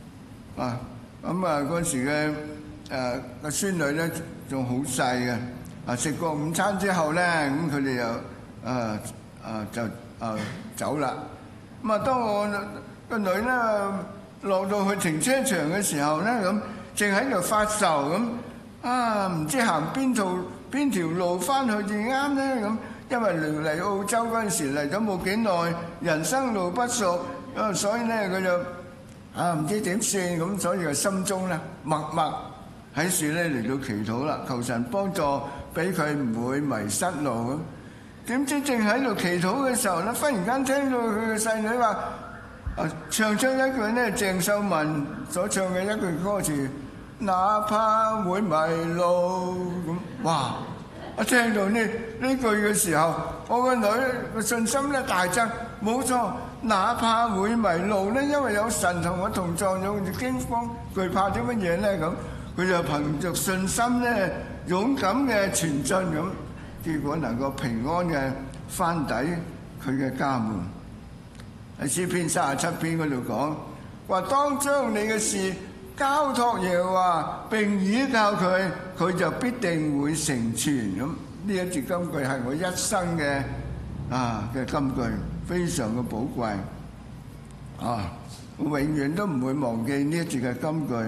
嗰時嘅個孫女咧仲好細嘅，食過午餐之後咧，咁佢哋又就走啦。當我個女咧落到去停車場嘅時候咧，咁正喺度發愁咁，唔知行邊條路翻去至啱咧咁。因為嚟澳洲嗰陣時嚟咗冇幾耐，人生路不熟，所以咧佢就唔知點算咁，所以就心中咧默默喺處咧嚟到祈禱啦，求神幫助，俾佢唔會迷失路咁。點知正喺度祈禱嘅時候咧，忽然間聽到佢嘅細女話唱出一句咧鄭秀文所唱嘅一句歌詞，哪怕會迷路咁。哇！我聽到呢句嘅時候，我個女個信心咧大增。冇錯，哪怕會迷路咧，因為有神同我同在，有驚慌懼怕啲乜嘢咧咁，佢就憑着信心咧勇敢嘅前進咁，結果能夠平安嘅翻抵佢嘅家門。喺詩篇37篇嗰度講話，當將你嘅事交託耶和華並倚靠佢，佢就必定會成全咁。呢一節金句係我一生嘅金句，非常嘅寶貴我永遠都唔會忘記呢一節嘅金句。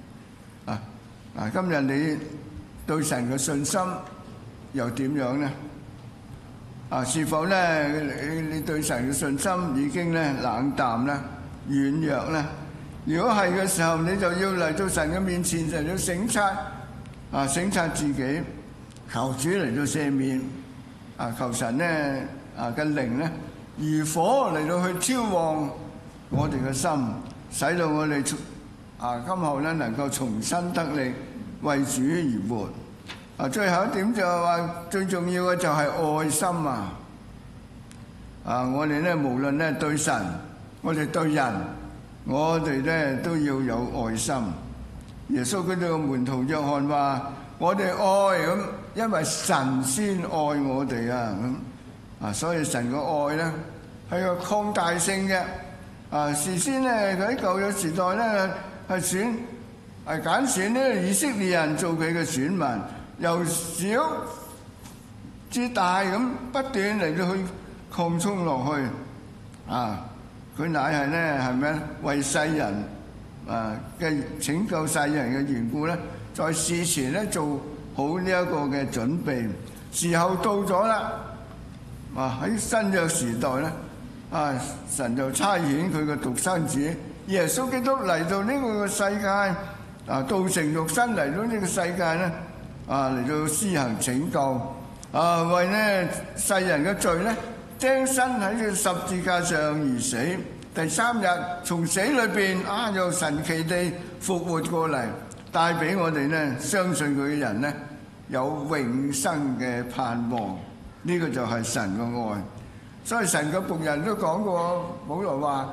今日你對神嘅信心又點樣呢？是否咧你對神嘅信心已經咧冷淡咧、軟弱咧？如果係嘅時候，你就要嚟到神嘅面前，就要省察自己，求主嚟到赦免，求神咧嘅靈咧如火嚟到去挑旺我哋嘅心，使到我哋今後咧能夠重新得力，為主而活。最後一點就係話，最重要嘅就係愛心我哋咧無論咧對神，我哋對人，我哋咧都要有愛心。耶穌佢哋嘅門徒約翰話：我哋愛咁，因為神先愛我哋咁所以神嘅愛咧係個擴大性嘅。事先咧佢喺舊約時代咧係揀選呢以色列人做佢嘅選民，由小至大咁不斷嚟到去擴充落去佢乃係咧係咩？為世人嘅拯救世人嘅緣故咧，在事前咧做好呢一個嘅準備。時候到咗啦，喺新約時代咧，神就差遣佢嘅獨生子耶穌基督嚟到呢個世界，道成肉身嚟到呢個世界咧，嚟到施行拯救，為咧世人嘅罪咧釘身喺個十字架上而死。第3日從死裏邊又神奇地復活過嚟，帶俾我哋咧相信佢嘅人咧有永生嘅盼望。呢個就係神嘅愛。所以神嘅僕人都講過，保羅話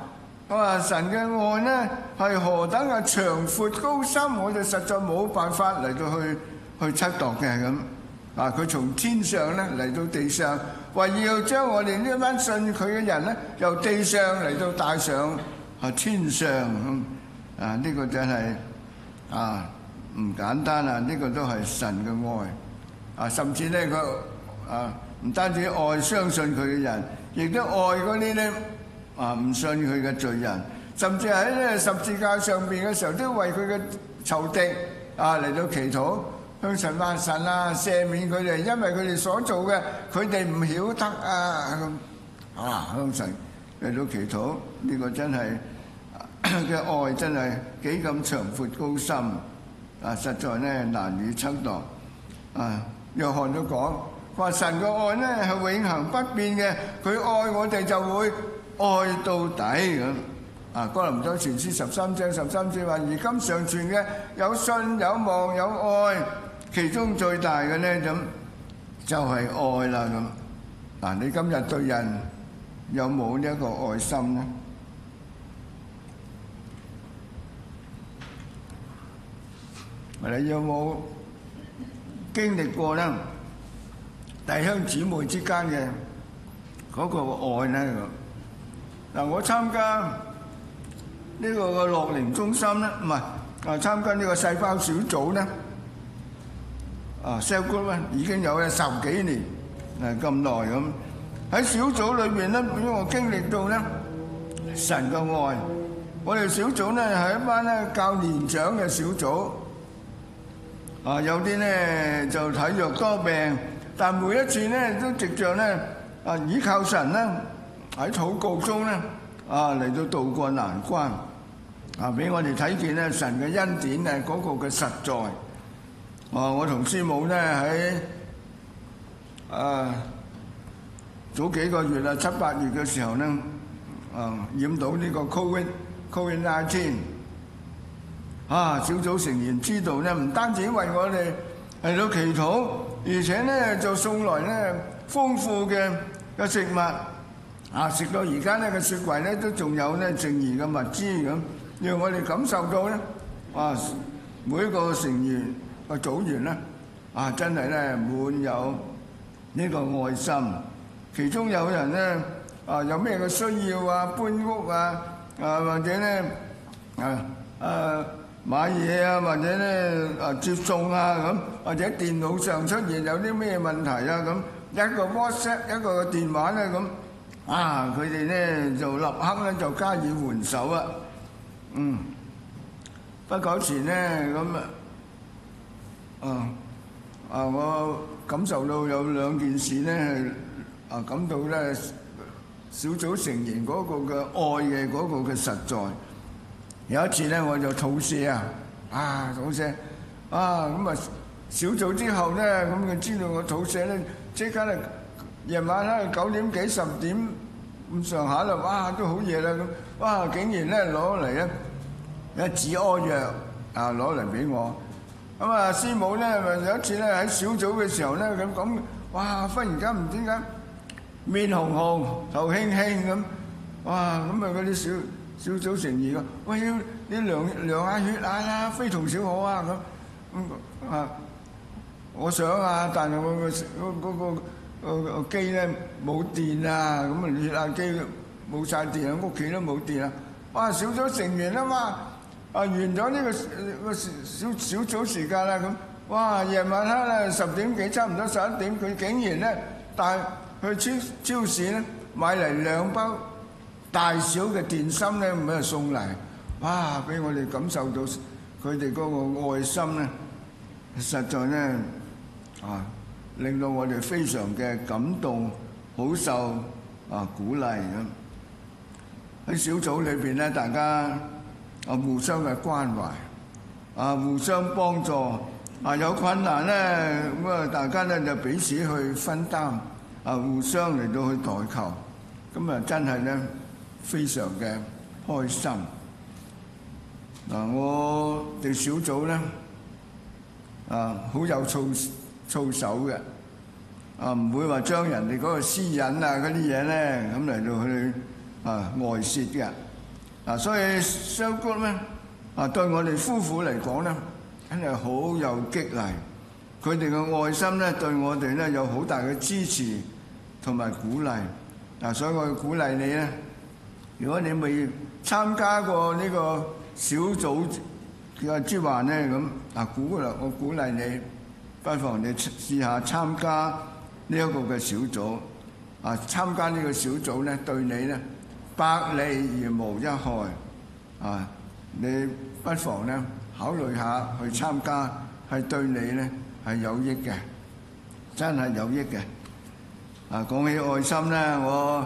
佢話神嘅愛呢係何等嘅長闊高深，我哋實在冇辦法嚟到去測度嘅咁。佢從天上咧嚟到地上，為要將我哋呢班信佢嘅人咧，由地上嚟到帶上天上咁。呢個真係唔簡單啊！呢個都係神嘅愛甚至咧佢唔單止愛相信佢嘅人，亦都愛嗰啲咧唔信佢嘅罪人，甚至喺咧十字架上邊嘅時候，都為佢嘅仇敵嚟到祈禱，向神話神赦免佢哋，因為佢哋所做嘅佢哋唔曉得咁向神嚟到祈禱。呢個真係嘅愛真係幾咁長闊高深實在咧難以測度。約翰都講話神嘅愛咧係永恆不變嘅，佢愛我哋就會愛到底咁。哥林多前書13章13節話：而今常存嘅有信有望有愛，其中最大嘅咧咁就係愛啦咁。你今日對人有冇呢一個愛心咧？你有冇經歷過咧弟兄姊妹之間嘅嗰個愛咧？我參加呢個嘅樂齡中心咧，唔係參加呢個細胞小組咧，cell group 咧已經有10幾年咁耐咁。喺小組裏邊咧，俾我經歷到咧神嘅愛。我哋小組咧係一班咧較年長嘅小組。有啲咧就體弱多病，但每一次咧都藉著咧倚靠神咧喺禱告中咧嚟到渡過難關，俾我哋睇見咧神嘅恩典咧嗰個嘅實在。我同師母咧喺早幾個月7、8月嘅時候咧染到呢個 COVID-19。小組成員知道咧，唔單止為我哋嚟到祈禱，而且咧就送來咧豐富嘅食物，食到而家咧個雪櫃咧都仲有咧剩餘嘅物資咁，讓我哋感受到咧每一個成員個組員咧真係咧滿有呢個愛心。其中有人咧有咩嘅需要搬屋或者咧買嘢或者咧接送咁，或者電腦上出現有啲咩問題咁，一個 WhatsApp 一個電話咧咁，佢哋咧就立刻咧就加以援手啊。不久前咧咁我感受到有2件事咧係感到咧小組成員嗰個嘅愛嘅嗰個嘅實在。有一次咧，我就肚瀉肚瀉咁小組之後咧，咁佢知道我肚瀉咧，即刻咧夜晚咧9點幾10點咁上下啦，都好夜啦咁，竟然咧攞嚟咧一止屙藥攞嚟俾我。師母咧有一次咧喺小組嘅時候咧咁，忽然間唔知點解面紅紅頭輕輕咁，嗰啲小組成員話：喂，你量下血壓啦，非同小可咁。我想但係我個機咧冇電咁血壓機冇晒電，屋企都冇電小組成員完咗呢個小組時間啦咁，夜晚黑咧10點幾差唔多11點，佢竟然咧帶去超市咧買嚟2包大小嘅電芯咧，咁樣送嚟，俾我哋感受到佢哋嗰個愛心咧，實在咧令到我哋非常嘅感動，好受鼓勵咁。喺小組裏邊咧，大家互相嘅關懷，互相幫助，有困難咧咁大家咧就彼此去分擔，互相嚟到去代求，咁真係咧非常嘅開心。我哋小組咧好有操守嘅，唔會話將人哋嗰個私隱嗰啲嘢咧咁嚟到去外泄嘅。 所以 cell group 咧對我哋夫婦嚟講咧，真係好有激勵。佢哋嘅愛心咧對我哋咧有好大嘅支持同埋鼓勵。所以我鼓勵你咧，如果你未參加過呢個小組嘅之話咧，咁我鼓勵你，不妨你試下參加呢一個嘅小組。參加呢個小組咧，對你咧百利而無一害。你不妨咧考慮下去參加，係對你咧係有益嘅，真係有益嘅。講起愛心咧，我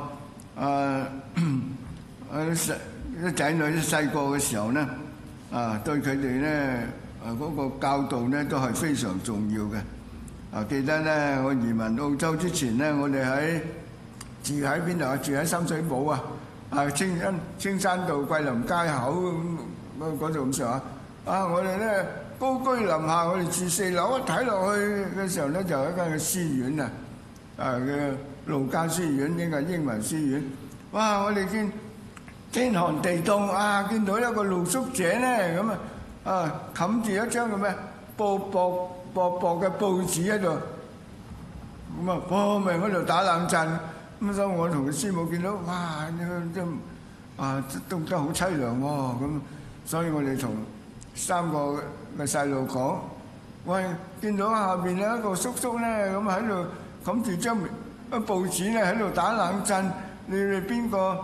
啲仔女細個嘅時候咧，對佢哋咧嗰個教導咧都係非常重要嘅。記得咧，我移民澳洲之前咧，我哋住喺邊度啊？住喺深水埗青山道桂林街口嗰度咁上下。我哋咧高居臨下，我哋住4樓，一睇落去嘅時候咧，就有一間嘅書院嘅路加書院，應該係英文書院。哇！我哋見天寒地凍，見到一個露宿者咧，咁冚住一張咁嘅薄嘅報紙喺度，咁搏命喺度打冷震。咁所以我同佢師母見到，哇！都得好凄涼喎。咁所以我哋同3個嘅細路講：喂，見到下邊有一個叔叔咧，咁喺度冚住張報紙咧，喺度打冷震。你哋邊個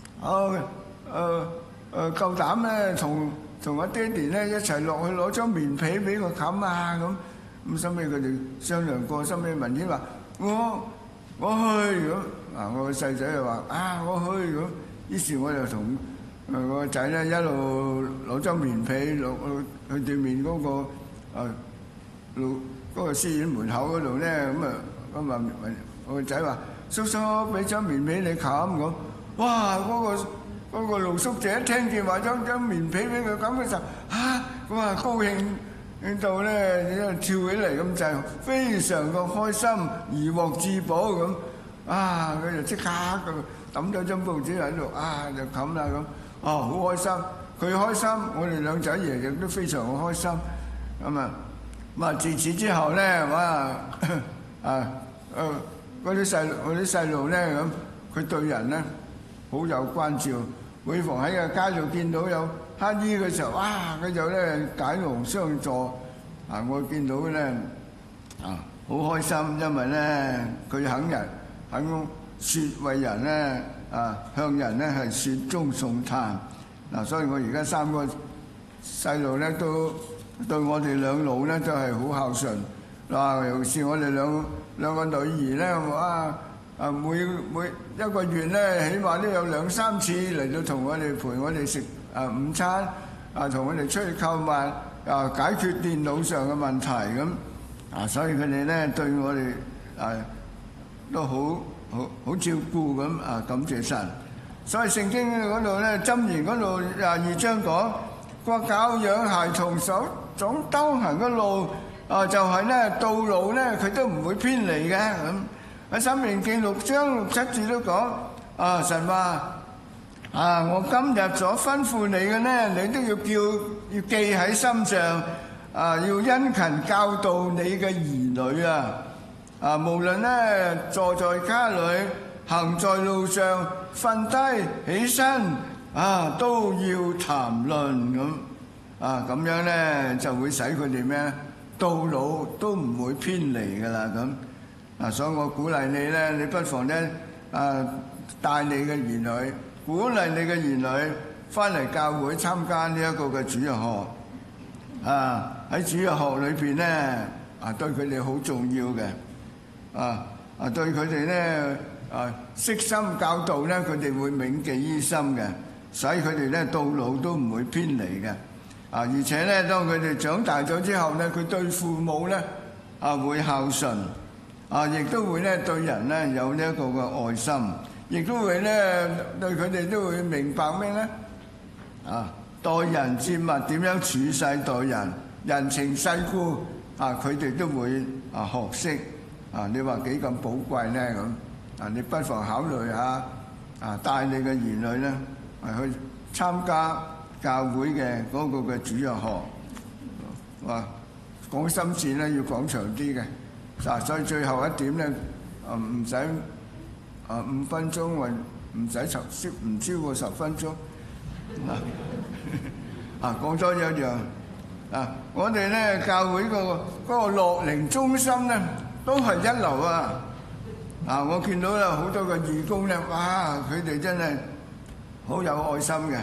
夠膽咧，同阿爹哋咧一齊落去攞張棉被俾佢冚啊？咁收尾佢哋商量過，收尾文軒話：我去咁。我個細仔就話：我去咁。於是我就同我個仔咧一路攞張棉被落去對面嗰個書院門口嗰度咧，咁我個仔話：叔叔俾張棉被你冚咁。哇！嗰個露宿者聽見話張棉被俾佢冚嘅時候，咁高興到咧跳起嚟咁就非常嘅開心，如獲至寶咁。佢就即刻抌咗張報紙喺度，就冚啦咁。好開心，佢開心，我哋兩仔爺亦都非常嘅開心。自此之後咧，我啲細路咧咁，佢對人咧好有關照。每逢喺個街度見到有乞衣嘅時候，佢就咧解囊相助。我見到咧好開心，因為咧佢肯説為人咧向人咧係雪中送炭。所以我而家3個細路咧都對我哋兩老咧都係好孝順。尤其是我哋兩個女兒咧，每一個月咧，起碼都有2-3次嚟到同我哋陪我哋食午餐，同我哋出去購物，解決電腦上嘅問題咁。所以佢哋咧對我哋都好照顧咁。感謝神。所以聖經嗰度咧，箴言嗰度22章講：教養孩童所總當行嘅路，就係咧道路咧，佢都唔會偏離嘅咁。喺申命記6章6、7節都講：神話我今日所吩咐你嘅咧，你都要記喺心上，要殷勤教導你嘅兒女無論咧坐在家裏，行在路上，瞓低起身，都要談論咁。咁樣咧就會使佢哋咩到老都唔會偏離噶啦咁。所以我鼓勵你咧，你不妨咧帶你嘅兒女，鼓勵你嘅兒女翻嚟教會參加呢一個嘅主日學。喺主日學裏邊咧，對佢哋好重要嘅。對佢哋咧悉心教導咧，佢哋會銘記於心嘅，使佢哋咧到老都唔會偏離嘅。而且咧，當佢哋長大咗之後咧，佢對父母咧會孝順，亦都會咧對人咧有呢一個嘅愛心，亦都會咧對佢哋都會明白咩咧？待人接物點樣處世待人，人情世故佢哋都會學識。你話幾咁寶貴咧咁？你不妨考慮下帶你嘅兒女咧去參加教會嘅嗰個嘅主日學，講心事咧要講長啲嘅，所以最後一點咧唔使5分鐘，或唔使唔超過10分鐘。講多一樣我哋咧教會嗰個樂齡中心咧都係一流啊！我見到啦好多個義工咧，哇！佢哋真係好有愛心嘅，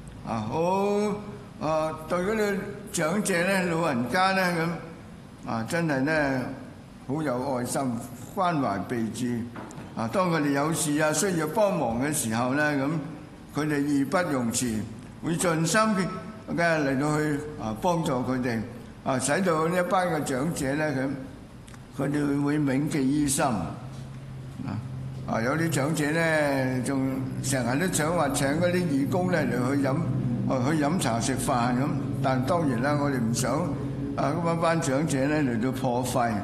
好對嗰啲長者咧、老人家咧咁真係咧好有愛心，關懷備至。當佢哋有事需要幫忙嘅時候咧，咁佢哋義不容辭，會盡心嘅嚟到去幫助佢哋，使到呢一班嘅長者咧佢哋會銘記於心。有啲長者咧仲成日都想話請嗰啲義工咧嚟去飲茶食飯咁，但當然啦，我哋唔想嗰班長者咧嚟到破費。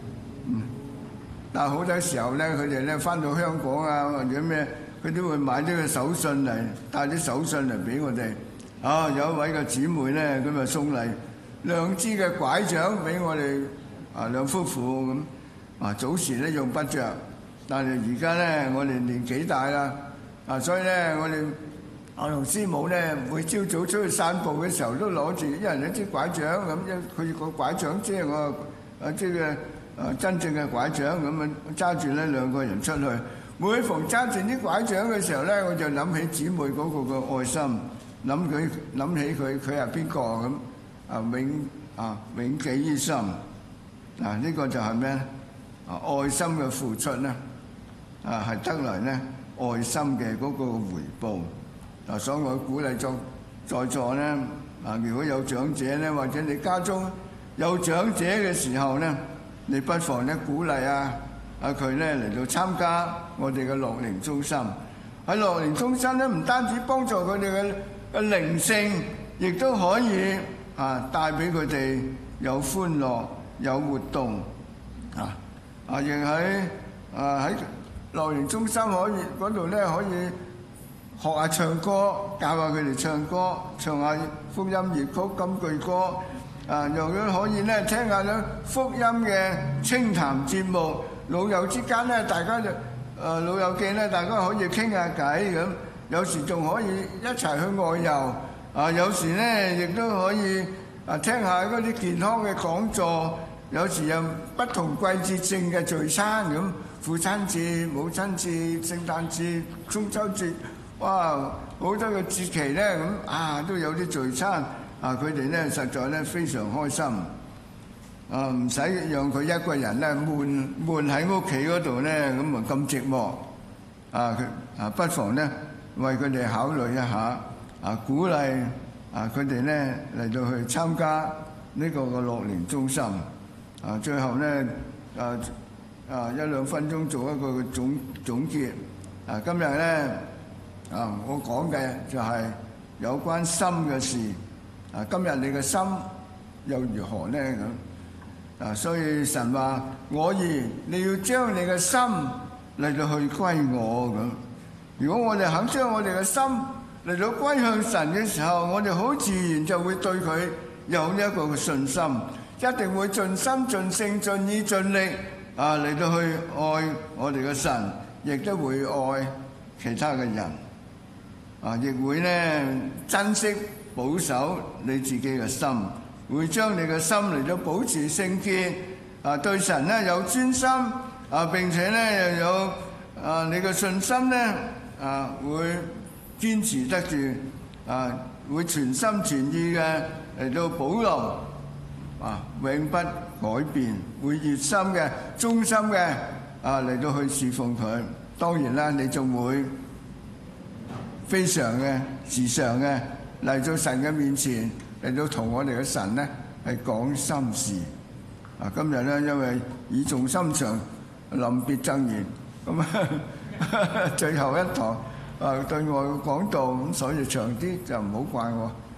但係好多時候咧，佢哋咧翻到香港或者咩，佢都會買啲嘅手信嚟，帶啲手信嚟俾我哋。有一位嘅姊妹咧，咁就送嚟2支嘅拐杖俾我哋兩夫婦咁。早時咧用不着，但係而家咧我哋年紀大啦，所以咧我同師母咧每朝早出去散步嘅時候都攞住一人一支拐杖咁，佢個拐杖即係我即係真正嘅拐杖咁揸住咧2個人出去。每逢揸住啲拐杖嘅時候咧，我就諗起姊妹嗰個嘅愛心，諗起佢係邊個咁銘記於心。呢個就係咩咧？愛心嘅付出咧，係得來咧愛心嘅嗰個回報。所以我鼓勵在座咧，如果有長者咧，或者你家中有長者嘅時候咧，你不妨咧鼓勵佢咧嚟到參加我哋嘅樂齡中心。喺樂齡中心咧，唔單止幫助佢哋嘅靈性，亦都可以帶俾佢哋有歡樂、有活動。亦喺樂齡中心嗰度咧可以學下唱歌，教下佢哋唱歌，唱下福音粵曲、金句歌。又可以咧聽下咧福音嘅清談節目，老友之間咧大家就老友記咧大家可以傾下偈咁，有時仲可以一齊去外遊，有時咧亦都可以聽下嗰啲健康嘅講座，有時又不同季節性嘅聚餐咁，父親節、母親節、聖誕節、中秋節，哇！好多個節期咧咁都有啲聚餐。佢哋咧實在咧非常開心，唔使讓佢一個人咧悶喺屋企嗰度咧咁寂寞，佢不妨咧為佢哋考慮一下，鼓勵佢哋咧嚟到去參加呢個嘅樂齡中心。最後咧1-2分鐘做一個總結。今日咧我講嘅就係有關心嘅事。今日你嘅心又如何呢？咁所以神話我兒，你要將你嘅心嚟到去歸我咁。如果我哋肯將我哋嘅心嚟到歸向神嘅時候，我哋好自然就會對佢有呢一個嘅信心，一定會盡心盡性盡意盡力嚟到去愛我哋嘅神，亦都會愛其他嘅人，亦會咧珍惜保守你自己嘅心，會將你嘅心嚟到保持聖潔，對神咧有專心，並且咧又有你嘅信心咧，會堅持得住，會全心全意嘅嚟到保留，永不改變，會熱心嘅、忠心嘅嚟到去侍奉佢。當然啦，你仲會非常嘅、時常嘅嚟到神嘅面前，嚟到同我哋嘅神咧係講心事。今日咧因為語重心長，臨別贈言，咁最後一堂對外講道，咁所以長啲就唔好怪我。